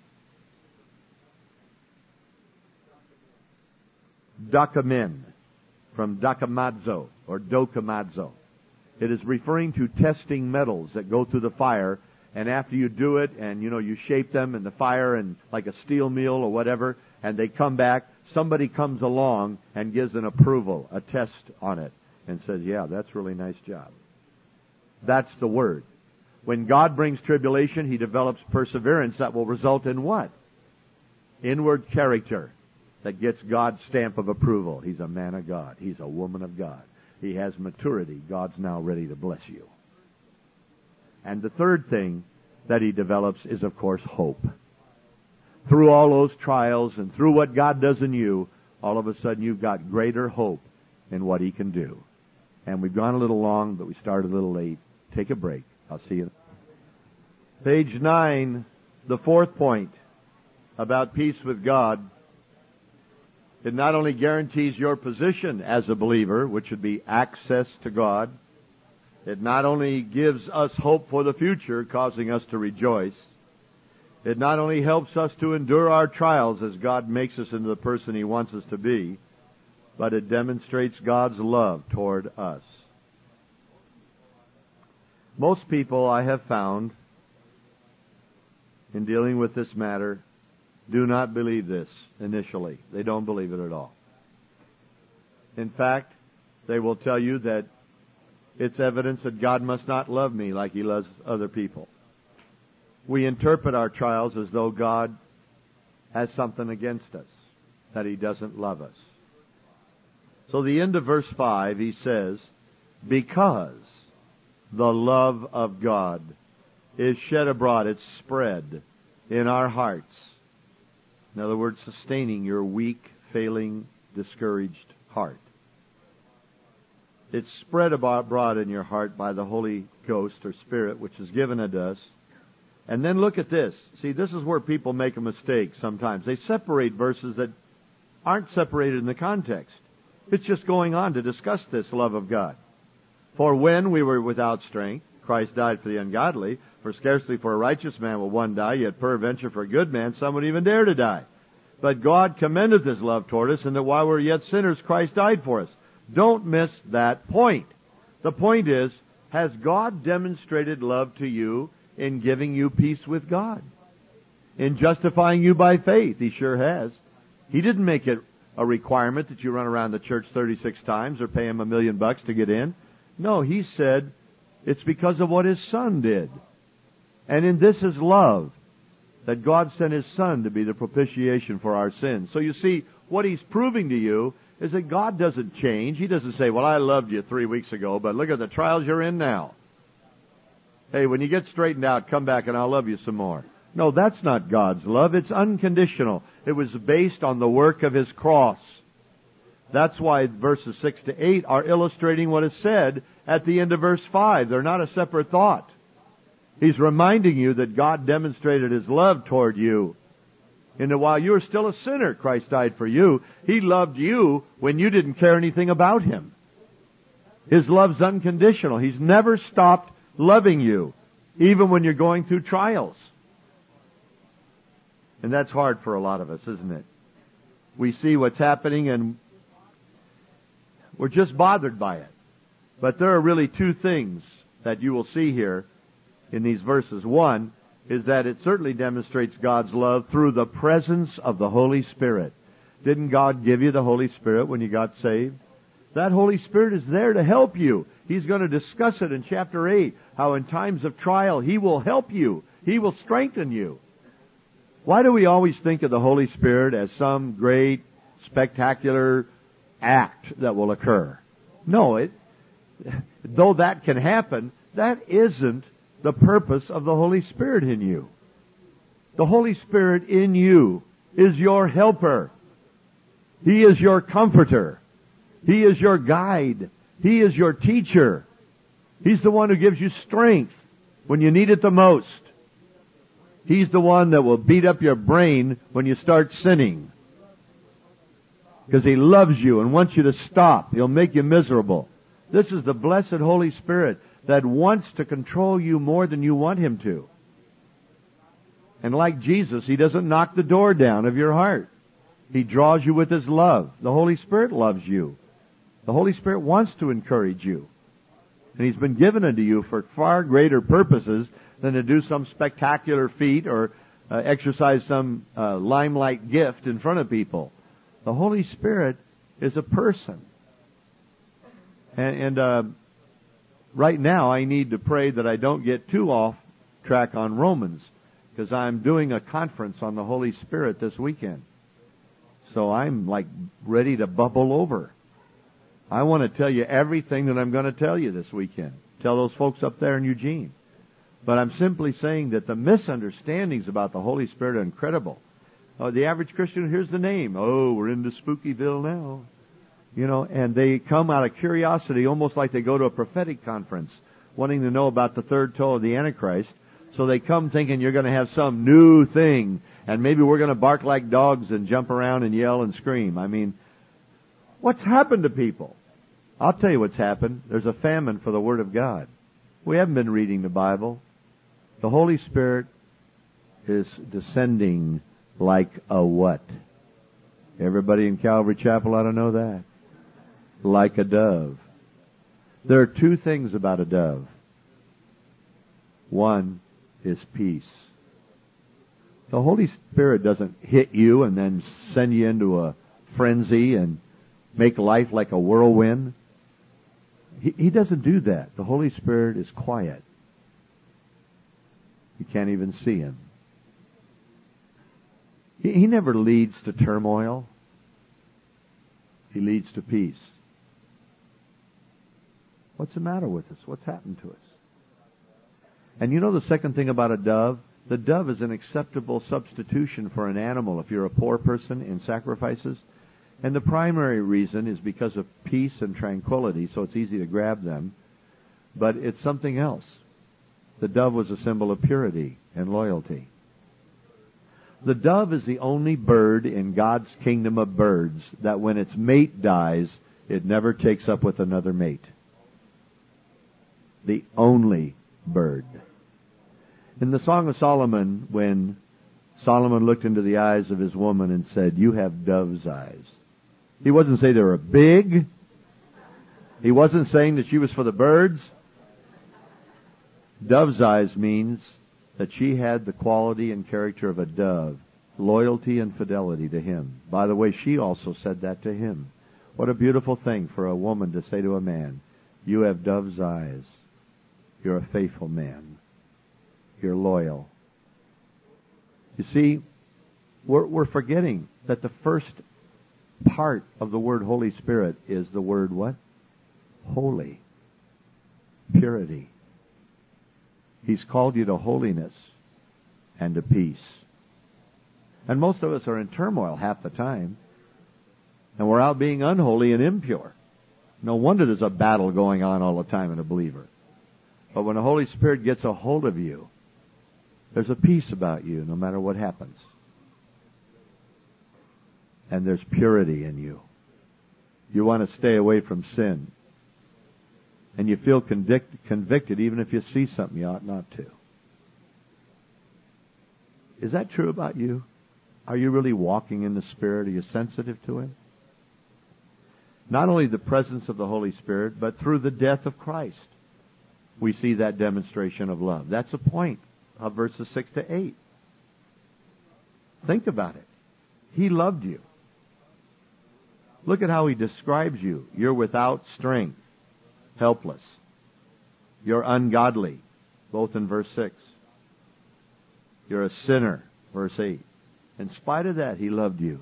Dokamin, from dokamazo, or dokamazo. It is referring to testing metals that go through the fire, and after you do it, and you shape them in the fire and like a steel mill or whatever, and they come back, somebody comes along and gives an approval, a test on it, and says, yeah, that's a really nice job. That's the word. When God brings tribulation, he develops perseverance that will result in what? Inward character that gets God's stamp of approval. He's a man of God. He's a woman of God. He has maturity. God's now ready to bless you. And the third thing that he develops is, of course, hope. Through all those trials and through what God does in you, all of a sudden you've got greater hope in what he can do. And we've gone a little long, but we started a little late. Take a break. I'll see you. Page 9, the fourth point about peace with God. It not only guarantees your position as a believer, which would be access to God, it not only gives us hope for the future, causing us to rejoice, it not only helps us to endure our trials as God makes us into the person he wants us to be, but it demonstrates God's love toward us. Most people, I have found, in dealing with this matter, do not believe this initially. They don't believe it at all. In fact, they will tell you that it's evidence that God must not love me like he loves other people. We interpret our trials as though God has something against us, that he doesn't love us. So the end of verse 5, he says, because the love of God is shed abroad, it's spread in our hearts. In other words, sustaining your weak, failing, discouraged heart. It's spread abroad in your heart by the Holy Ghost or Spirit, which is given unto us. And then look at this. See, this is where people make a mistake sometimes. They separate verses that aren't separated in the context. It's just going on to discuss this love of God. For when we were without strength, Christ died for the ungodly. For scarcely for a righteous man will one die, yet peradventure for a good man some would even dare to die. But God commendeth his love toward us, in that while we were yet sinners, Christ died for us. Don't miss that point. The point is, has God demonstrated love to you in giving you peace with God? In justifying you by faith? He sure has. He didn't make it a requirement that you run around the church 36 times or pay him $1 million to get in. No, he said it's because of what his Son did. And in this is love, that God sent his Son to be the propitiation for our sins. So you see, what he's proving to you is that God doesn't change. He doesn't say, well, I loved you 3 weeks ago, but look at the trials you're in now. Hey, when you get straightened out, come back and I'll love you some more. No, that's not God's love. It's unconditional. It was based on the work of his cross. That's why verses 6 to 8 are illustrating what is said at the end of verse 5. They're not a separate thought. He's reminding you that God demonstrated his love toward you. And that while you were still a sinner, Christ died for you. He loved you when you didn't care anything about him. His love's unconditional. He's never stopped loving you, even when you're going through trials. And that's hard for a lot of us, isn't it? We see what's happening and we're just bothered by it. But there are really two things that you will see here in these verses. One is that it certainly demonstrates God's love through the presence of the Holy Spirit. Didn't God give you the Holy Spirit when you got saved? That Holy Spirit is there to help you. He's going to discuss it in chapter 8, how in times of trial He will help you. He will strengthen you. Why do we always think of the Holy Spirit as some great, spectacular act that will occur? No, though that can happen, that isn't the purpose of the Holy Spirit in you. The Holy Spirit in you is your helper. He is your comforter. He is your guide. He is your teacher. He's the one who gives you strength when you need it the most. He's the one that will beat up your brain when you start sinning. Because He loves you and wants you to stop. He'll make you miserable. This is the blessed Holy Spirit that wants to control you more than you want Him to. And like Jesus, He doesn't knock the door down of your heart. He draws you with His love. The Holy Spirit loves you. The Holy Spirit wants to encourage you. And He's been given unto you for far greater purposes than to do some spectacular feat or exercise some limelight gift in front of people. The Holy Spirit is a person. And right now I need to pray that I don't get too off track on Romans, because I'm doing a conference on the Holy Spirit this weekend. So I'm like ready to bubble over. I want to tell you everything that I'm going to tell you this weekend. Tell those folks up there in Eugene. But I'm simply saying that the misunderstandings about the Holy Spirit are incredible. The average Christian hears the name. Oh, we're into Spookyville now. And they come out of curiosity, almost like they go to a prophetic conference, wanting to know about the third toe of the Antichrist. So they come thinking you're going to have some new thing, and maybe we're going to bark like dogs and jump around and yell and scream. I mean, what's happened to people? I'll tell you what's happened. There's a famine for the Word of God. We haven't been reading the Bible. The Holy Spirit is descending like a what? Everybody in Calvary Chapel ought to know that. Like a dove. There are two things about a dove. One is peace. The Holy Spirit doesn't hit you and then send you into a frenzy and make life like a whirlwind. He doesn't do that. The Holy Spirit is quiet. You can't even see Him. He never leads to turmoil. He leads to peace. What's the matter with us? What's happened to us? And the second thing about a dove? The dove is an acceptable substitution for an animal if you're a poor person in sacrifices. And the primary reason is because of peace and tranquility, so it's easy to grab them. But it's something else. The dove was a symbol of purity and loyalty. The dove is the only bird in God's kingdom of birds that when its mate dies, it never takes up with another mate. The only bird. In the Song of Solomon, when Solomon looked into the eyes of his woman and said, "You have dove's eyes," he wasn't saying they were big. He wasn't saying that she was for the birds. Dove's eyes means that she had the quality and character of a dove, loyalty and fidelity to him. By the way, she also said that to him. What a beautiful thing for a woman to say to a man, "You have dove's eyes. You're a faithful man. You're loyal." You see, we're forgetting that the first part of the word Holy Spirit is the word what? Holy. Purity. He's called you to holiness and to peace. And most of us are in turmoil half the time. And we're out being unholy and impure. No wonder there's a battle going on all the time in a believer. But when the Holy Spirit gets a hold of you, there's a peace about you no matter what happens. And there's purity in you. You want to stay away from sin. And you feel convicted even if you see something you ought not to. Is that true about you? Are you really walking in the Spirit? Are you sensitive to Him? Not only the presence of the Holy Spirit, but through the death of Christ, we see that demonstration of love. That's the point of verses 6 to 8. Think about it. He loved you. Look at how He describes you. You're without strength, helpless. You're ungodly, both in verse 6. You're a sinner, verse 8. In spite of that, He loved you.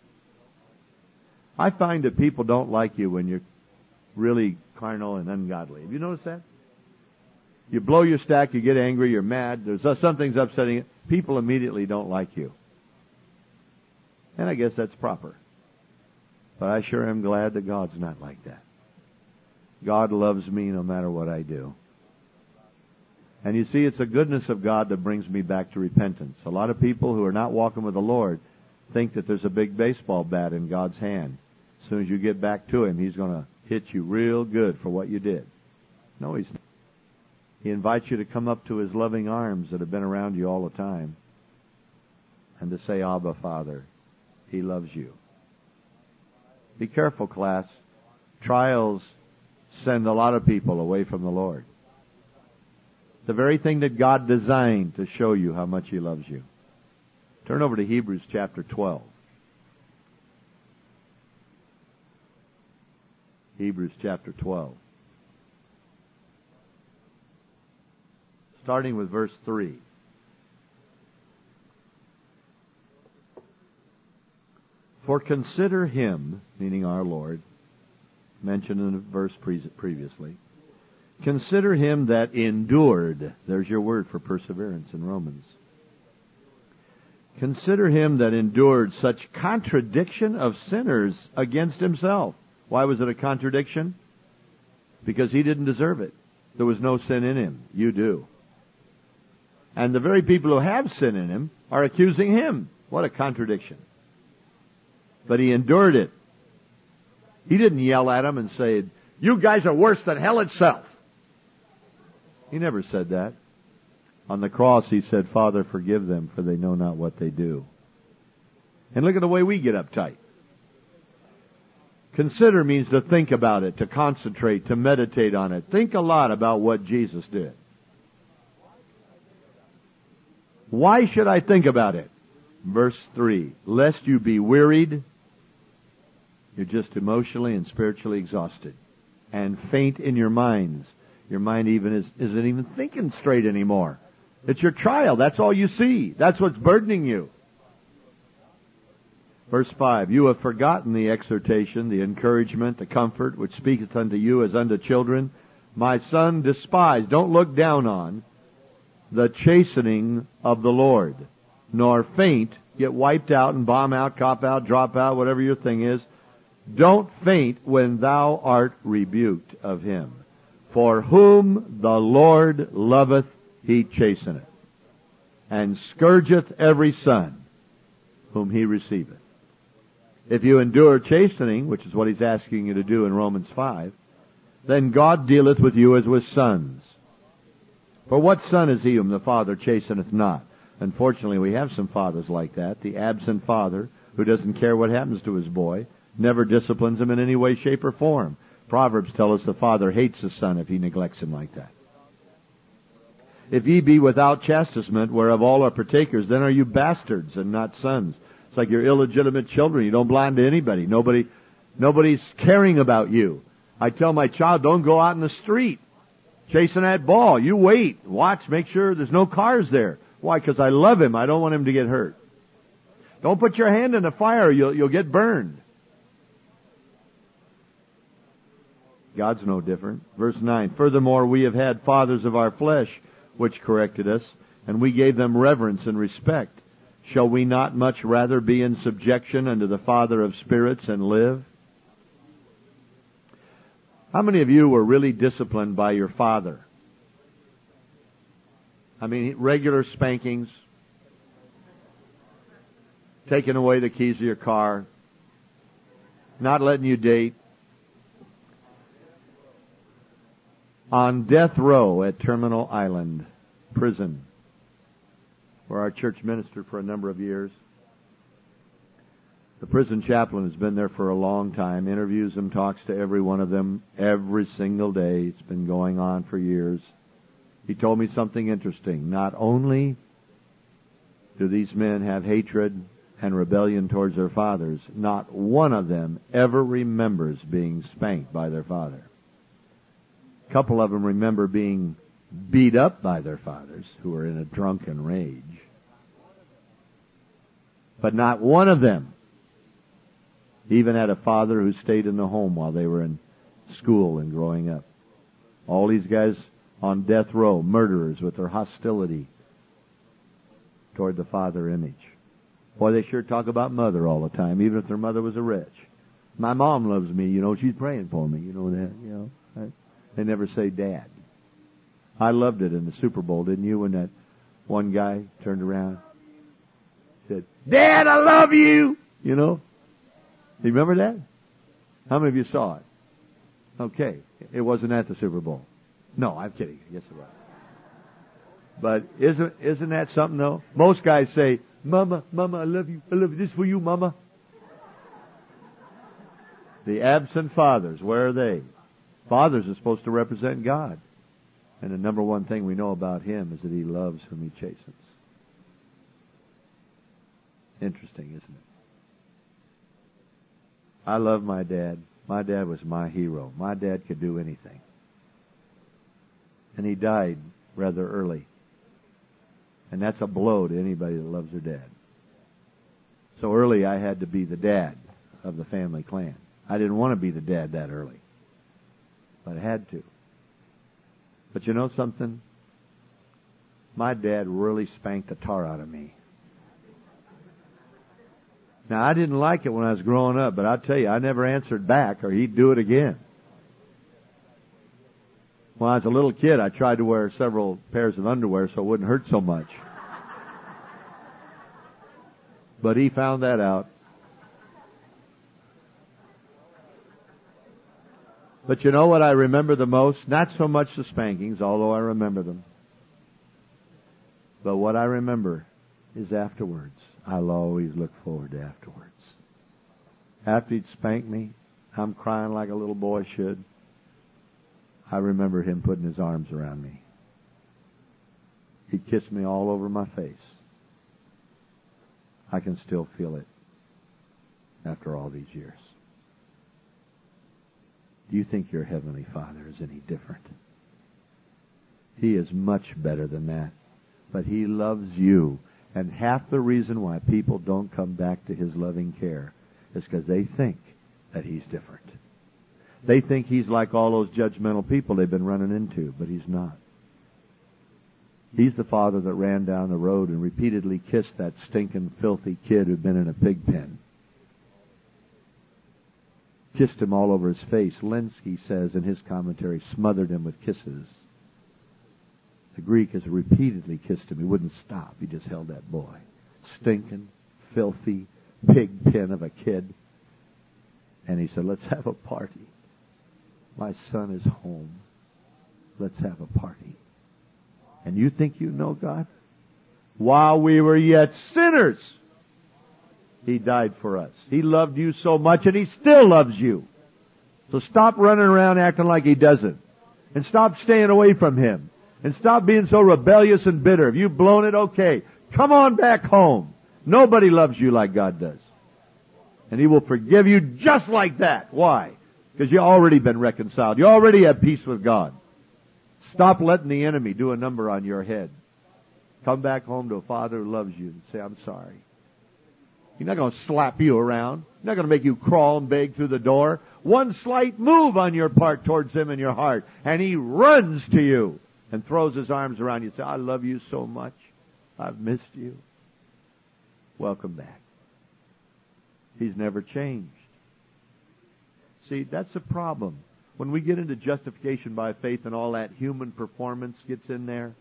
I find that people don't like you when you're really carnal and ungodly. Have you noticed that? You blow your stack, you get angry, you're mad, something's upsetting you. People immediately don't like you. And I guess that's proper. But I sure am glad that God's not like that. God loves me no matter what I do. And you see, it's the goodness of God that brings me back to repentance. A lot of people who are not walking with the Lord think that there's a big baseball bat in God's hand. As soon as you get back to Him, He's going to hit you real good for what you did. No, He's not. He invites you to come up to His loving arms that have been around you all the time and to say, "Abba, Father." He loves you. Be careful, class. Trials send a lot of people away from the Lord. The very thing that God designed to show you how much He loves you. Turn over to Hebrews chapter 12. Hebrews chapter 12. Starting with verse 3. For consider Him, meaning our Lord, mentioned in the verse previously, Consider him that endured. There's your word for perseverance in Romans. Consider him that endured such contradiction of sinners against himself. Why was it a contradiction? Because he didn't deserve it. There was no sin in him. You do. And the very people who have sin in him are accusing him. What a contradiction. But he endured it. He didn't yell at them and say, "You guys are worse than hell itself." He never said that. On the cross he said, "Father, forgive them, for they know not what they do." And look at the way we get uptight. Consider means to think about it, to concentrate, to meditate on it. Think a lot about what Jesus did. Why should I think about it? Verse 3, lest you be wearied. You're just emotionally and spiritually exhausted. And faint in your minds. Your mind isn't even thinking straight anymore. It's your trial. That's all you see. That's what's burdening you. Verse 5, you have forgotten the exhortation, the encouragement, the comfort, which speaketh unto you as unto children. My son, despise, don't look down on the chastening of the Lord, nor faint, get wiped out and bomb out, cop out, drop out, whatever your thing is. Don't faint when thou art rebuked of him. For whom the Lord loveth, he chasteneth, and scourgeth every son whom he receiveth. If you endure chastening, which is what he's asking you to do in Romans 5, then God dealeth with you as with sons. For what son is he whom the Father chasteneth not? Unfortunately, we have some fathers like that. The absent father who doesn't care what happens to his boy, never disciplines him in any way, shape, or form. Proverbs tell us the father hates his son if he neglects him like that. If ye be without chastisement, whereof all are partakers, then are you bastards and not sons. It's like you're illegitimate children. You don't belong to anybody. Nobody's caring about you. I tell my child, don't go out in the street chasing that ball. You wait. Watch. Make sure there's no cars there. Why? Because I love him. I don't want him to get hurt. Don't put your hand in the fire. You'll get burned. God's no different. Verse 9, furthermore, we have had fathers of our flesh which corrected us, and we gave them reverence and respect. Shall we not much rather be in subjection unto the Father of spirits and live? How many of you were really disciplined by your father? I mean, regular spankings, taking away the keys of your car, not letting you date, on death row at Terminal Island Prison, where our church ministered for a number of years. The prison chaplain has been there for a long time, interviews them, talks to every one of them every single day. It's been going on for years. He told me something interesting. Not only do these men have hatred and rebellion towards their fathers, not one of them ever remembers being spanked by their father. A couple of them remember being beat up by their fathers, who were in a drunken rage. But not one of them even had a father who stayed in the home while they were in school and growing up. All these guys on death row, murderers with their hostility toward the father image. Boy, they sure talk about mother all the time, even if their mother was a wretch. My mom loves me, she's praying for me, that, They never say dad. I loved it in the Super Bowl, didn't you, when that one guy turned around and said, Dad, I love you! Do you remember that? How many of you saw it? Okay. It wasn't at the Super Bowl. No, I'm kidding. Yes, it was. But isn't that something, though? Most guys say, Mama, I love you. I love you. This for you, Mama. The absent fathers, where are they? Fathers are supposed to represent God. And the number one thing we know about Him is that He loves whom He chastens. Interesting, isn't it? I love my dad. My dad was my hero. My dad could do anything. And he died rather early. And that's a blow to anybody that loves their dad. So early I had to be the dad of the family clan. I didn't want to be the dad that early. But I had to. But you know something? My dad really spanked the tar out of me. Now, I didn't like it when I was growing up, but I'll tell you, I never answered back or he'd do it again. When I was a little kid, I tried to wear several pairs of underwear so it wouldn't hurt so much. But he found that out. But you know what I remember the most? Not so much the spankings, although I remember them. But what I remember is afterwards. I'll always look forward to afterwards. After he'd spanked me, I'm crying like a little boy should. I remember him putting his arms around me. He kissed me all over my face. I can still feel it after all these years. Do you think your Heavenly Father is any different? He is much better than that. But He loves you. And half the reason why people don't come back to His loving care is because they think that He's different. They think He's like all those judgmental people they've been running into, but He's not. He's the Father that ran down the road and repeatedly kissed that stinking, filthy kid who'd been in a pig pen. Kissed him all over his face. Lenski says in his commentary, smothered him with kisses. The Greek has repeatedly kissed him. He wouldn't stop. He just held that boy. Stinking, filthy, pig pen of a kid. And he said, let's have a party. My son is home. Let's have a party. And you think you know God? While we were yet sinners, He died for us. He loved you so much, and He still loves you. So stop running around acting like He doesn't. And stop staying away from Him. And stop being so rebellious and bitter. If you've blown it, okay. Come on back home. Nobody loves you like God does. And He will forgive you just like that. Why? Because you've already been reconciled. You already have peace with God. Stop letting the enemy do a number on your head. Come back home to a Father who loves you and say, I'm sorry. He's not going to slap you around. He's not going to make you crawl and beg through the door. One slight move on your part towards Him in your heart, and He runs to you and throws His arms around you and says, I love you so much. I've missed you. Welcome back. He's never changed. See, that's the problem. When we get into justification by faith and all that human performance gets in there,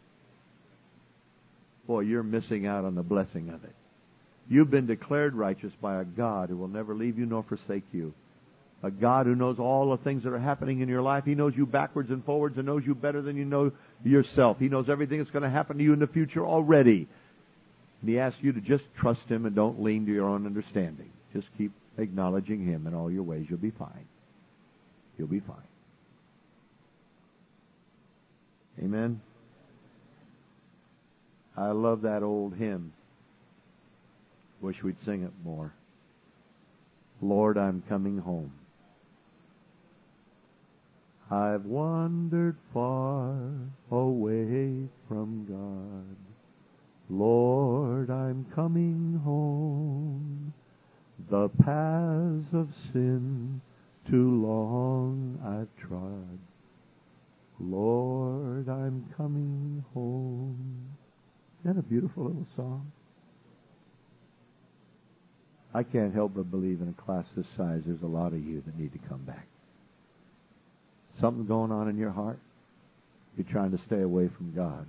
boy, you're missing out on the blessing of it. You've been declared righteous by a God who will never leave you nor forsake you. A God who knows all the things that are happening in your life. He knows you backwards and forwards and knows you better than you know yourself. He knows everything that's going to happen to you in the future already. And He asks you to just trust Him and don't lean to your own understanding. Just keep acknowledging Him in all your ways. You'll be fine. You'll be fine. Amen. I love that old hymn. Wish we'd sing it more. Lord, I'm coming home. I've wandered far away from God. Lord, I'm coming home. The paths of sin too long I've trod. Lord, I'm coming home. Isn't that a beautiful little song? I can't help but believe in a class this size, there's a lot of you that need to come back. Something going on in your heart? You're trying to stay away from God.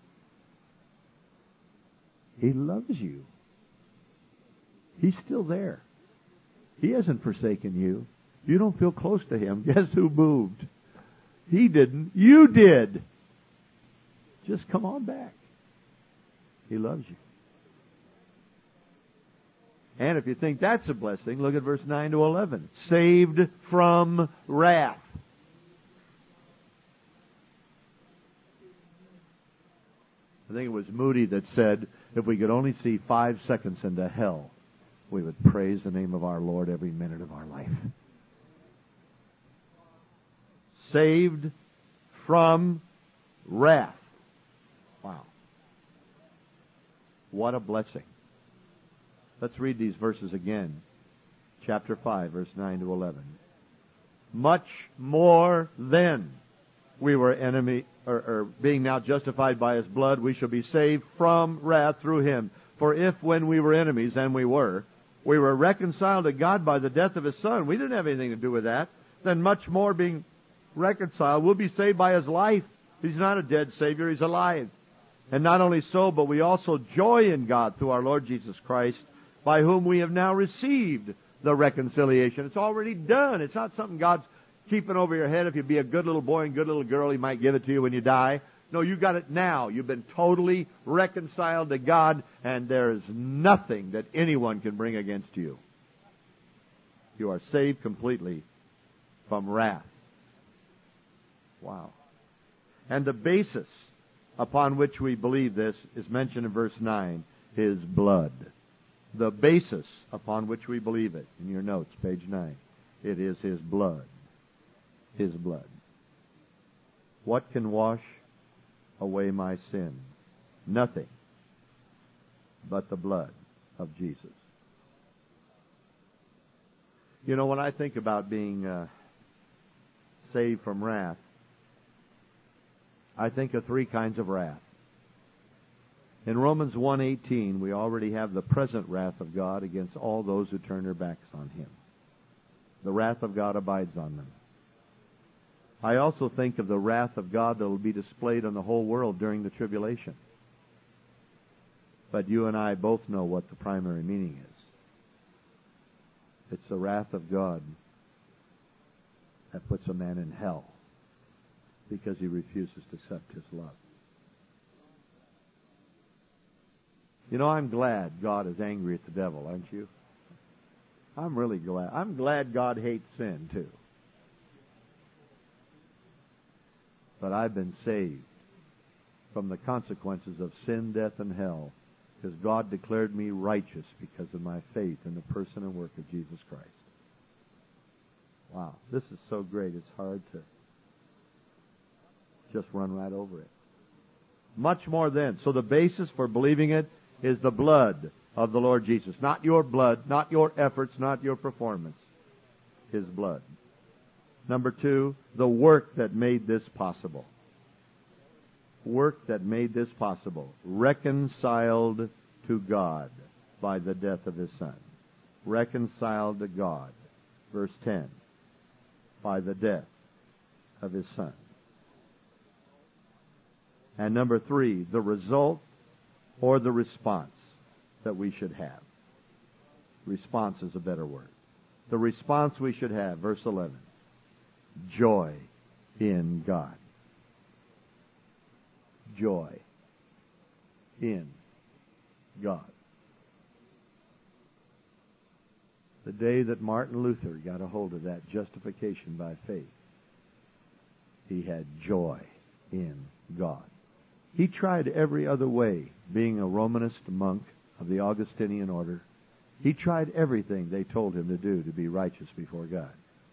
He loves you. He's still there. He hasn't forsaken you. You don't feel close to Him. Guess who moved? He didn't. You did. Just come on back. He loves you. And if you think that's a blessing, look at verse 9 to 11. Saved from wrath. I think it was Moody that said, if we could only see 5 seconds into hell, we would praise the name of our Lord every minute of our life. Saved from wrath. Wow. What a blessing. Let's read these verses again. Chapter 5, verse 9 to 11. Much more then we were enemy, or being now justified by His blood, we shall be saved from wrath through Him. For if when we were enemies, and we were reconciled to God by the death of His Son, we didn't have anything to do with that, then much more being reconciled, we'll be saved by His life. He's not a dead Savior, He's alive. And not only so, but we also joy in God through our Lord Jesus Christ, by whom we have now received the reconciliation. It's already done. It's not something God's keeping over your head. If you be a good little boy and good little girl, He might give it to you when you die. No, you got it now. You've been totally reconciled to God, and there is nothing that anyone can bring against you. You are saved completely from wrath. Wow. And the basis upon which we believe this is mentioned in verse 9, His blood. The basis upon which we believe it, in your notes, page 9, it is His blood. His blood. What can wash away my sin? Nothing but the blood of Jesus. You know, when I think about being saved from wrath, I think of three kinds of wrath. In Romans 1:18, we already have the present wrath of God against all those who turn their backs on Him. The wrath of God abides on them. I also think of the wrath of God that will be displayed on the whole world during the tribulation. But you and I both know what the primary meaning is. It's the wrath of God that puts a man in hell because he refuses to accept His love. You know, I'm glad God is angry at the devil, aren't you? I'm really glad. I'm glad God hates sin, too. But I've been saved from the consequences of sin, death, and hell because God declared me righteous because of my faith in the person and work of Jesus Christ. Wow, this is so great. It's hard to just run right over it. Much more then. So the basis for believing it is the blood of the Lord Jesus. Not your blood, not your efforts, not your performance. His blood. Number two, the work that made this possible. Work that made this possible. Reconciled to God by the death of His Son. Reconciled to God. Verse 10. By the death of His Son. And number three, the result or the response that we should have. Response is a better word. The response we should have, verse 11. Joy in God. Joy in God. The day that Martin Luther got a hold of that justification by faith, he had joy in God. He tried every other way, being a Romanist monk of the Augustinian order. He tried everything they told him to do to be righteous before God.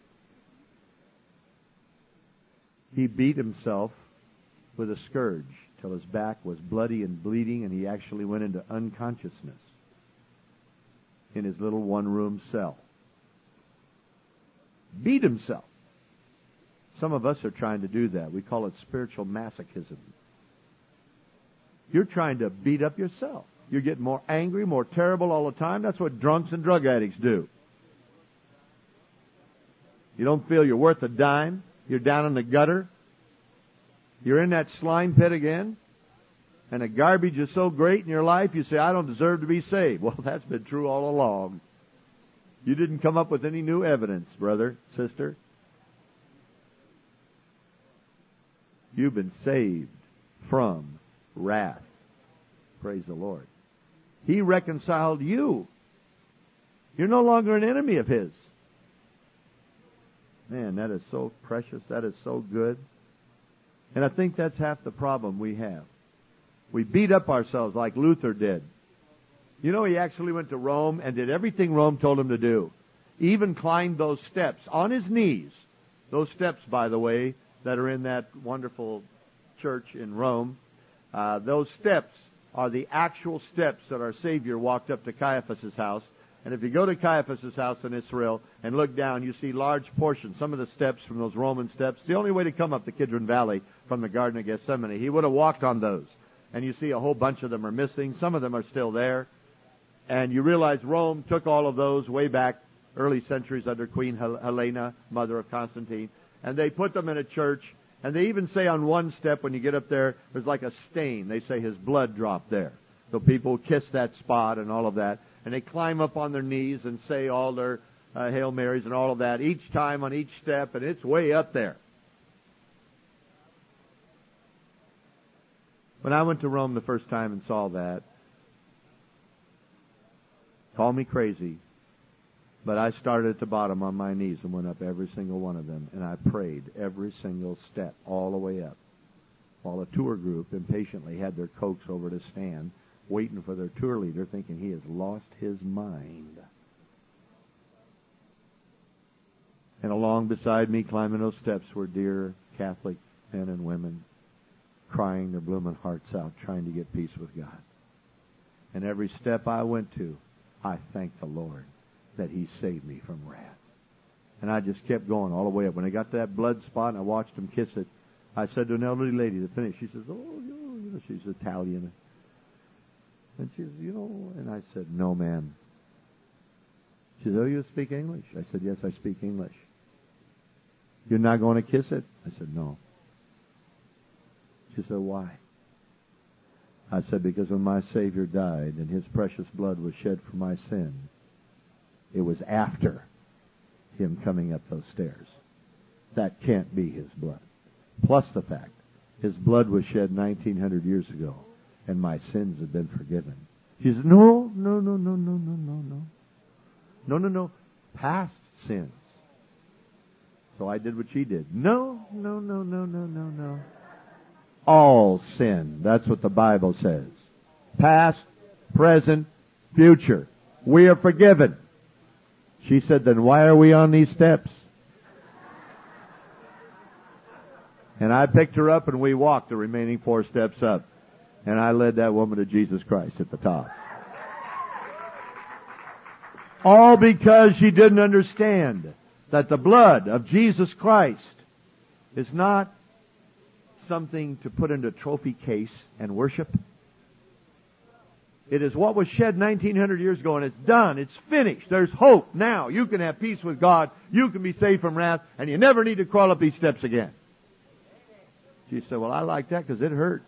He beat himself with a scourge till his back was bloody and bleeding, and he actually went into unconsciousness in his little one-room cell. Beat himself. Some of us are trying to do that. We call it spiritual masochism. You're trying to beat up yourself. You're getting more angry, more terrible all the time. That's what drunks and drug addicts do. You don't feel you're worth a dime. You're down in the gutter. You're in that slime pit again. And the garbage is so great in your life, you say, I don't deserve to be saved. Well, that's been true all along. You didn't come up with any new evidence, brother, sister. You've been saved from wrath. Praise the Lord. He reconciled you. You're no longer an enemy of His. Man, that is so precious. That is so good. And I think that's half the problem we have. We beat up ourselves like Luther did. You know, he actually went to Rome and did everything Rome told him to do. He even climbed those steps on his knees. Those steps, by the way, that are in that wonderful church in Rome, those steps are the actual steps that our Savior walked up to Caiaphas' house And if you go to Caiaphas' house in Israel and look down, you see large portions, some of the steps from those Roman steps. The only way to come up the Kidron Valley from the Garden of Gethsemane, he would have walked on those. And you see a whole bunch of them are missing. Some of them are still there. And you realize Rome took all of those way back early centuries under Queen Helena, mother of Constantine. And they put them in a church. And they even say on one step when you get up there, there's like a stain. They say his blood dropped there. So people kiss that spot and all of that. And they climb up on their knees and say all their Hail Marys and all of that each time on each step, and it's way up there. When I went to Rome the first time and saw that, call me crazy, but I started at the bottom on my knees and went up every single one of them, and I prayed every single step all the way up, while a tour group impatiently had their cokes over to stand, waiting for their tour leader, thinking he has lost his mind. And along beside me, climbing those steps, were dear Catholic men and women, crying their blooming hearts out, trying to get peace with God. And every step I went to, I thanked the Lord that He saved me from wrath. And I just kept going all the way up. When I got to that blood spot and I watched them kiss it, I said to an elderly lady that finished, she says, she's Italian. And she says, and I said, no, ma'am. She said, you speak English? I said, yes, I speak English. You're not going to kiss it? I said, no. She said, why? I said, because when my Savior died and His precious blood was shed for my sin, it was after Him coming up those stairs. That can't be His blood. Plus the fact, His blood was shed 1900 years ago, and my sins have been forgiven. She said, no. Past sins. So I did what she did. No. All sin. That's what the Bible says. Past, present, future. We are forgiven. She said, then why are we on these steps? And I picked her up and we walked the remaining 4 steps up. And I led that woman to Jesus Christ at the top. All because she didn't understand that the blood of Jesus Christ is not something to put into a trophy case and worship. It is what was shed 1900 years ago, and it's done. It's finished. There's hope now. You can have peace with God. You can be saved from wrath, and you never need to crawl up these steps again. She said, well, I like that because it hurts.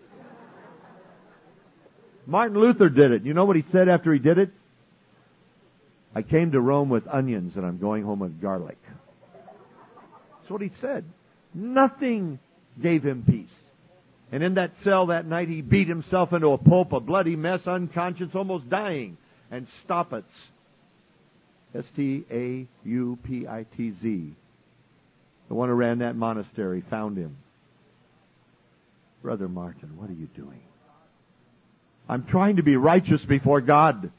Martin Luther did it. You know what he said after he did it? I came to Rome with onions and I'm going home with garlic. That's what he said. Nothing gave him peace. And in that cell that night he beat himself into a pulp, a bloody mess, unconscious, almost dying. And Staupitz, Staupitz, the one who ran that monastery, found him. Brother Martin, what are you doing? I'm trying to be righteous before God.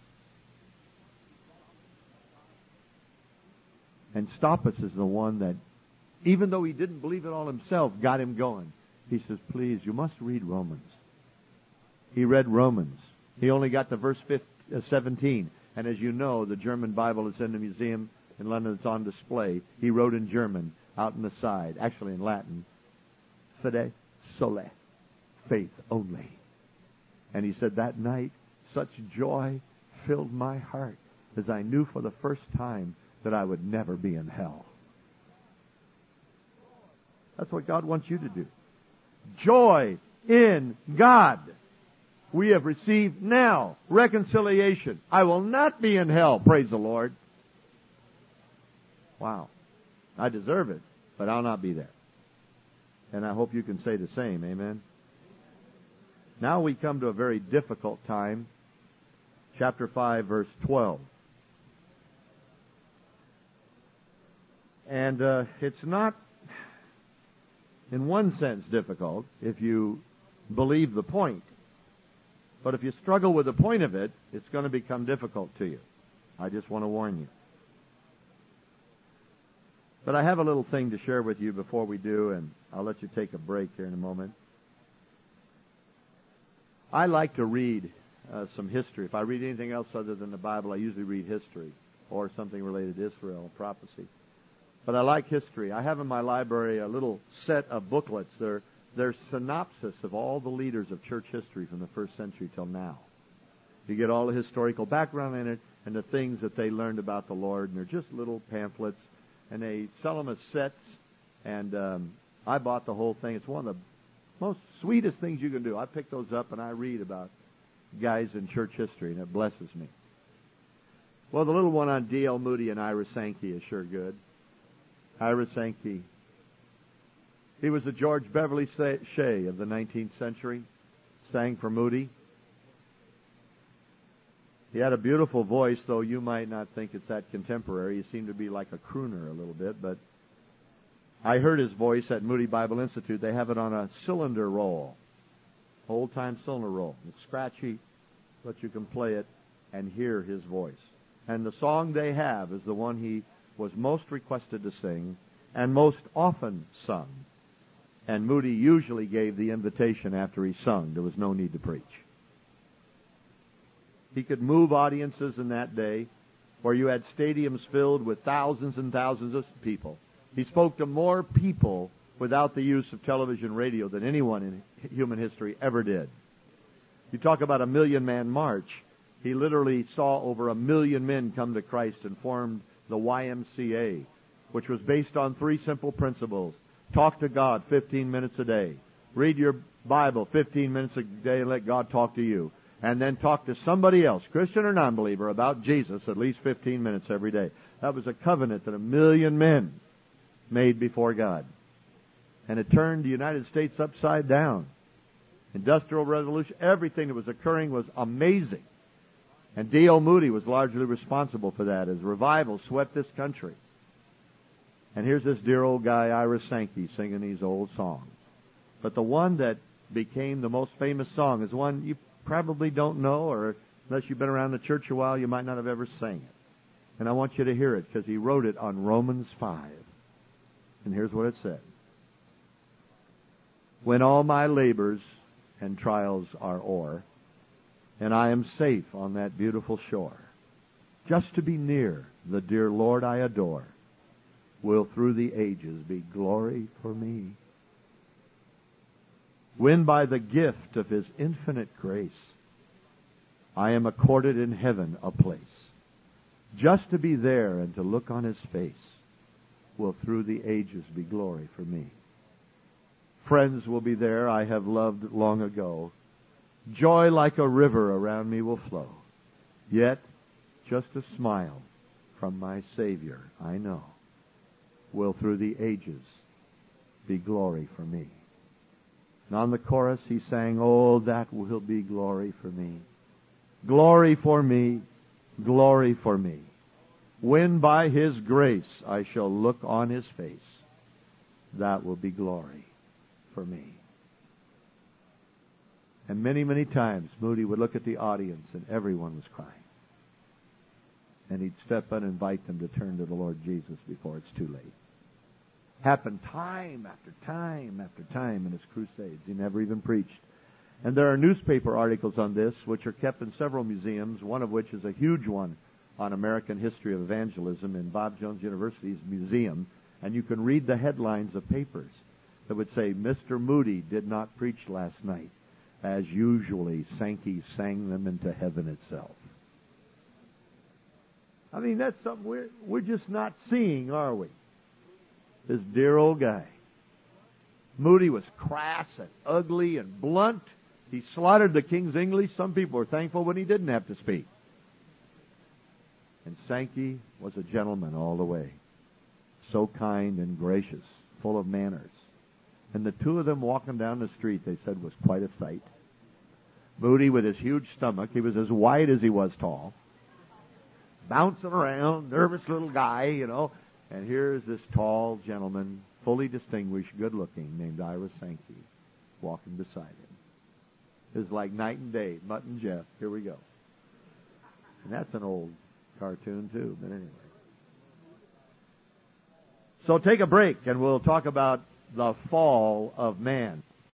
And Staupitz is the one that, even though he didn't believe it all himself, got him going. He says, please, you must read Romans. He read Romans. He only got to verse 17. And as you know, the German Bible is in the museum in London. It's on display. He wrote in German out in the side, actually in Latin, fide sole, faith only. And he said, that night, such joy filled my heart as I knew for the first time that I would never be in hell. That's what God wants you to do. Joy in God. We have received now reconciliation. I will not be in hell, praise the Lord. Wow. I deserve it, but I'll not be there. And I hope you can say the same, amen. Now we come to a very difficult time. Chapter 5, verse 12. And it's not, in one sense, difficult if you believe the point. But if you struggle with the point of it, it's going to become difficult to you. I just want to warn you. But I have a little thing to share with you before we do, and I'll let you take a break here in a moment. I like to read some history. If I read anything else other than the Bible, I usually read history or something related to Israel, prophecy. But I like history. I have in my library a little set of booklets. They're synopsis of all the leaders of church history from the first century till now. You get all the historical background in it and the things that they learned about the Lord, and they're just little pamphlets, and they sell them as sets, and I bought the whole thing. It's one of the most sweetest things you can do. I pick those up and I read about guys in church history, and it blesses me. Well, the little one on D.L. Moody and Ira Sankey is sure good. Ira Sankey. He was the George Beverly Shea of the 19th century, sang for Moody. He had a beautiful voice, though you might not think it's that contemporary. He seemed to be like a crooner a little bit, but I heard his voice at Moody Bible Institute. They have it on a cylinder roll, old-time cylinder roll. It's scratchy, but you can play it and hear his voice. And the song they have is the one he was most requested to sing and most often sung. And Moody usually gave the invitation after he sung. There was no need to preach. He could move audiences in that day where you had stadiums filled with thousands and thousands of people. He spoke to more people without the use of television radio than anyone in human history ever did. You talk about a 1,000,000-man march. He literally saw over 1,000,000 men come to Christ and formed the YMCA, which was based on 3 simple principles. Talk to God 15 minutes a day. Read your Bible 15 minutes a day and let God talk to you. And then talk to somebody else, Christian or non-believer, about Jesus at least 15 minutes every day. That was a covenant that 1,000,000 men made before God. And it turned the United States upside down. Industrial Revolution, everything that was occurring was amazing. And D.L. Moody was largely responsible for that as revival swept this country. And here's this dear old guy, Ira Sankey, singing these old songs. But the one that became the most famous song is one you probably don't know, or unless you've been around the church a while, you might not have ever sang it. And I want you to hear it because he wrote it on Romans 5. And here's what it said. When all my labors and trials are o'er, and I am safe on that beautiful shore, just to be near the dear Lord I adore, will through the ages be glory for me. When by the gift of His infinite grace I am accorded in heaven a place, just to be there and to look on His face will through the ages be glory for me. Friends will be there I have loved long ago. Joy like a river around me will flow. Yet just a smile from my Savior I know will through the ages be glory for me. And on the chorus he sang, oh, that will be glory for me. Glory for me, glory for me. When by His grace I shall look on His face, that will be glory for me. And many, many times Moody would look at the audience and everyone was crying. And he'd step in and invite them to turn to the Lord Jesus before it's too late. Happened time after time after time in his crusades. He never even preached. And there are newspaper articles on this which are kept in several museums, one of which is a huge one on American history of evangelism in Bob Jones University's museum. And you can read the headlines of papers that would say, Mr. Moody did not preach last night. As usually, Sankey sang them into heaven itself. I mean, that's something we're just not seeing, are we? This dear old guy. Moody was crass and ugly and blunt. He slaughtered the King's English. Some people were thankful when he didn't have to speak. And Sankey was a gentleman all the way. So kind and gracious, full of manners. And the two of them walking down the street, they said, was quite a sight. Moody with his huge stomach. He was as wide as he was tall. Bouncing around, nervous little guy, you know. And here's this tall gentleman, fully distinguished, good-looking, named Ira Sankey, walking beside him. It was like night and day. Mutt and Jeff. Here we go. And that's an old cartoon, too. But anyway. So take a break, and we'll talk about the fall of man.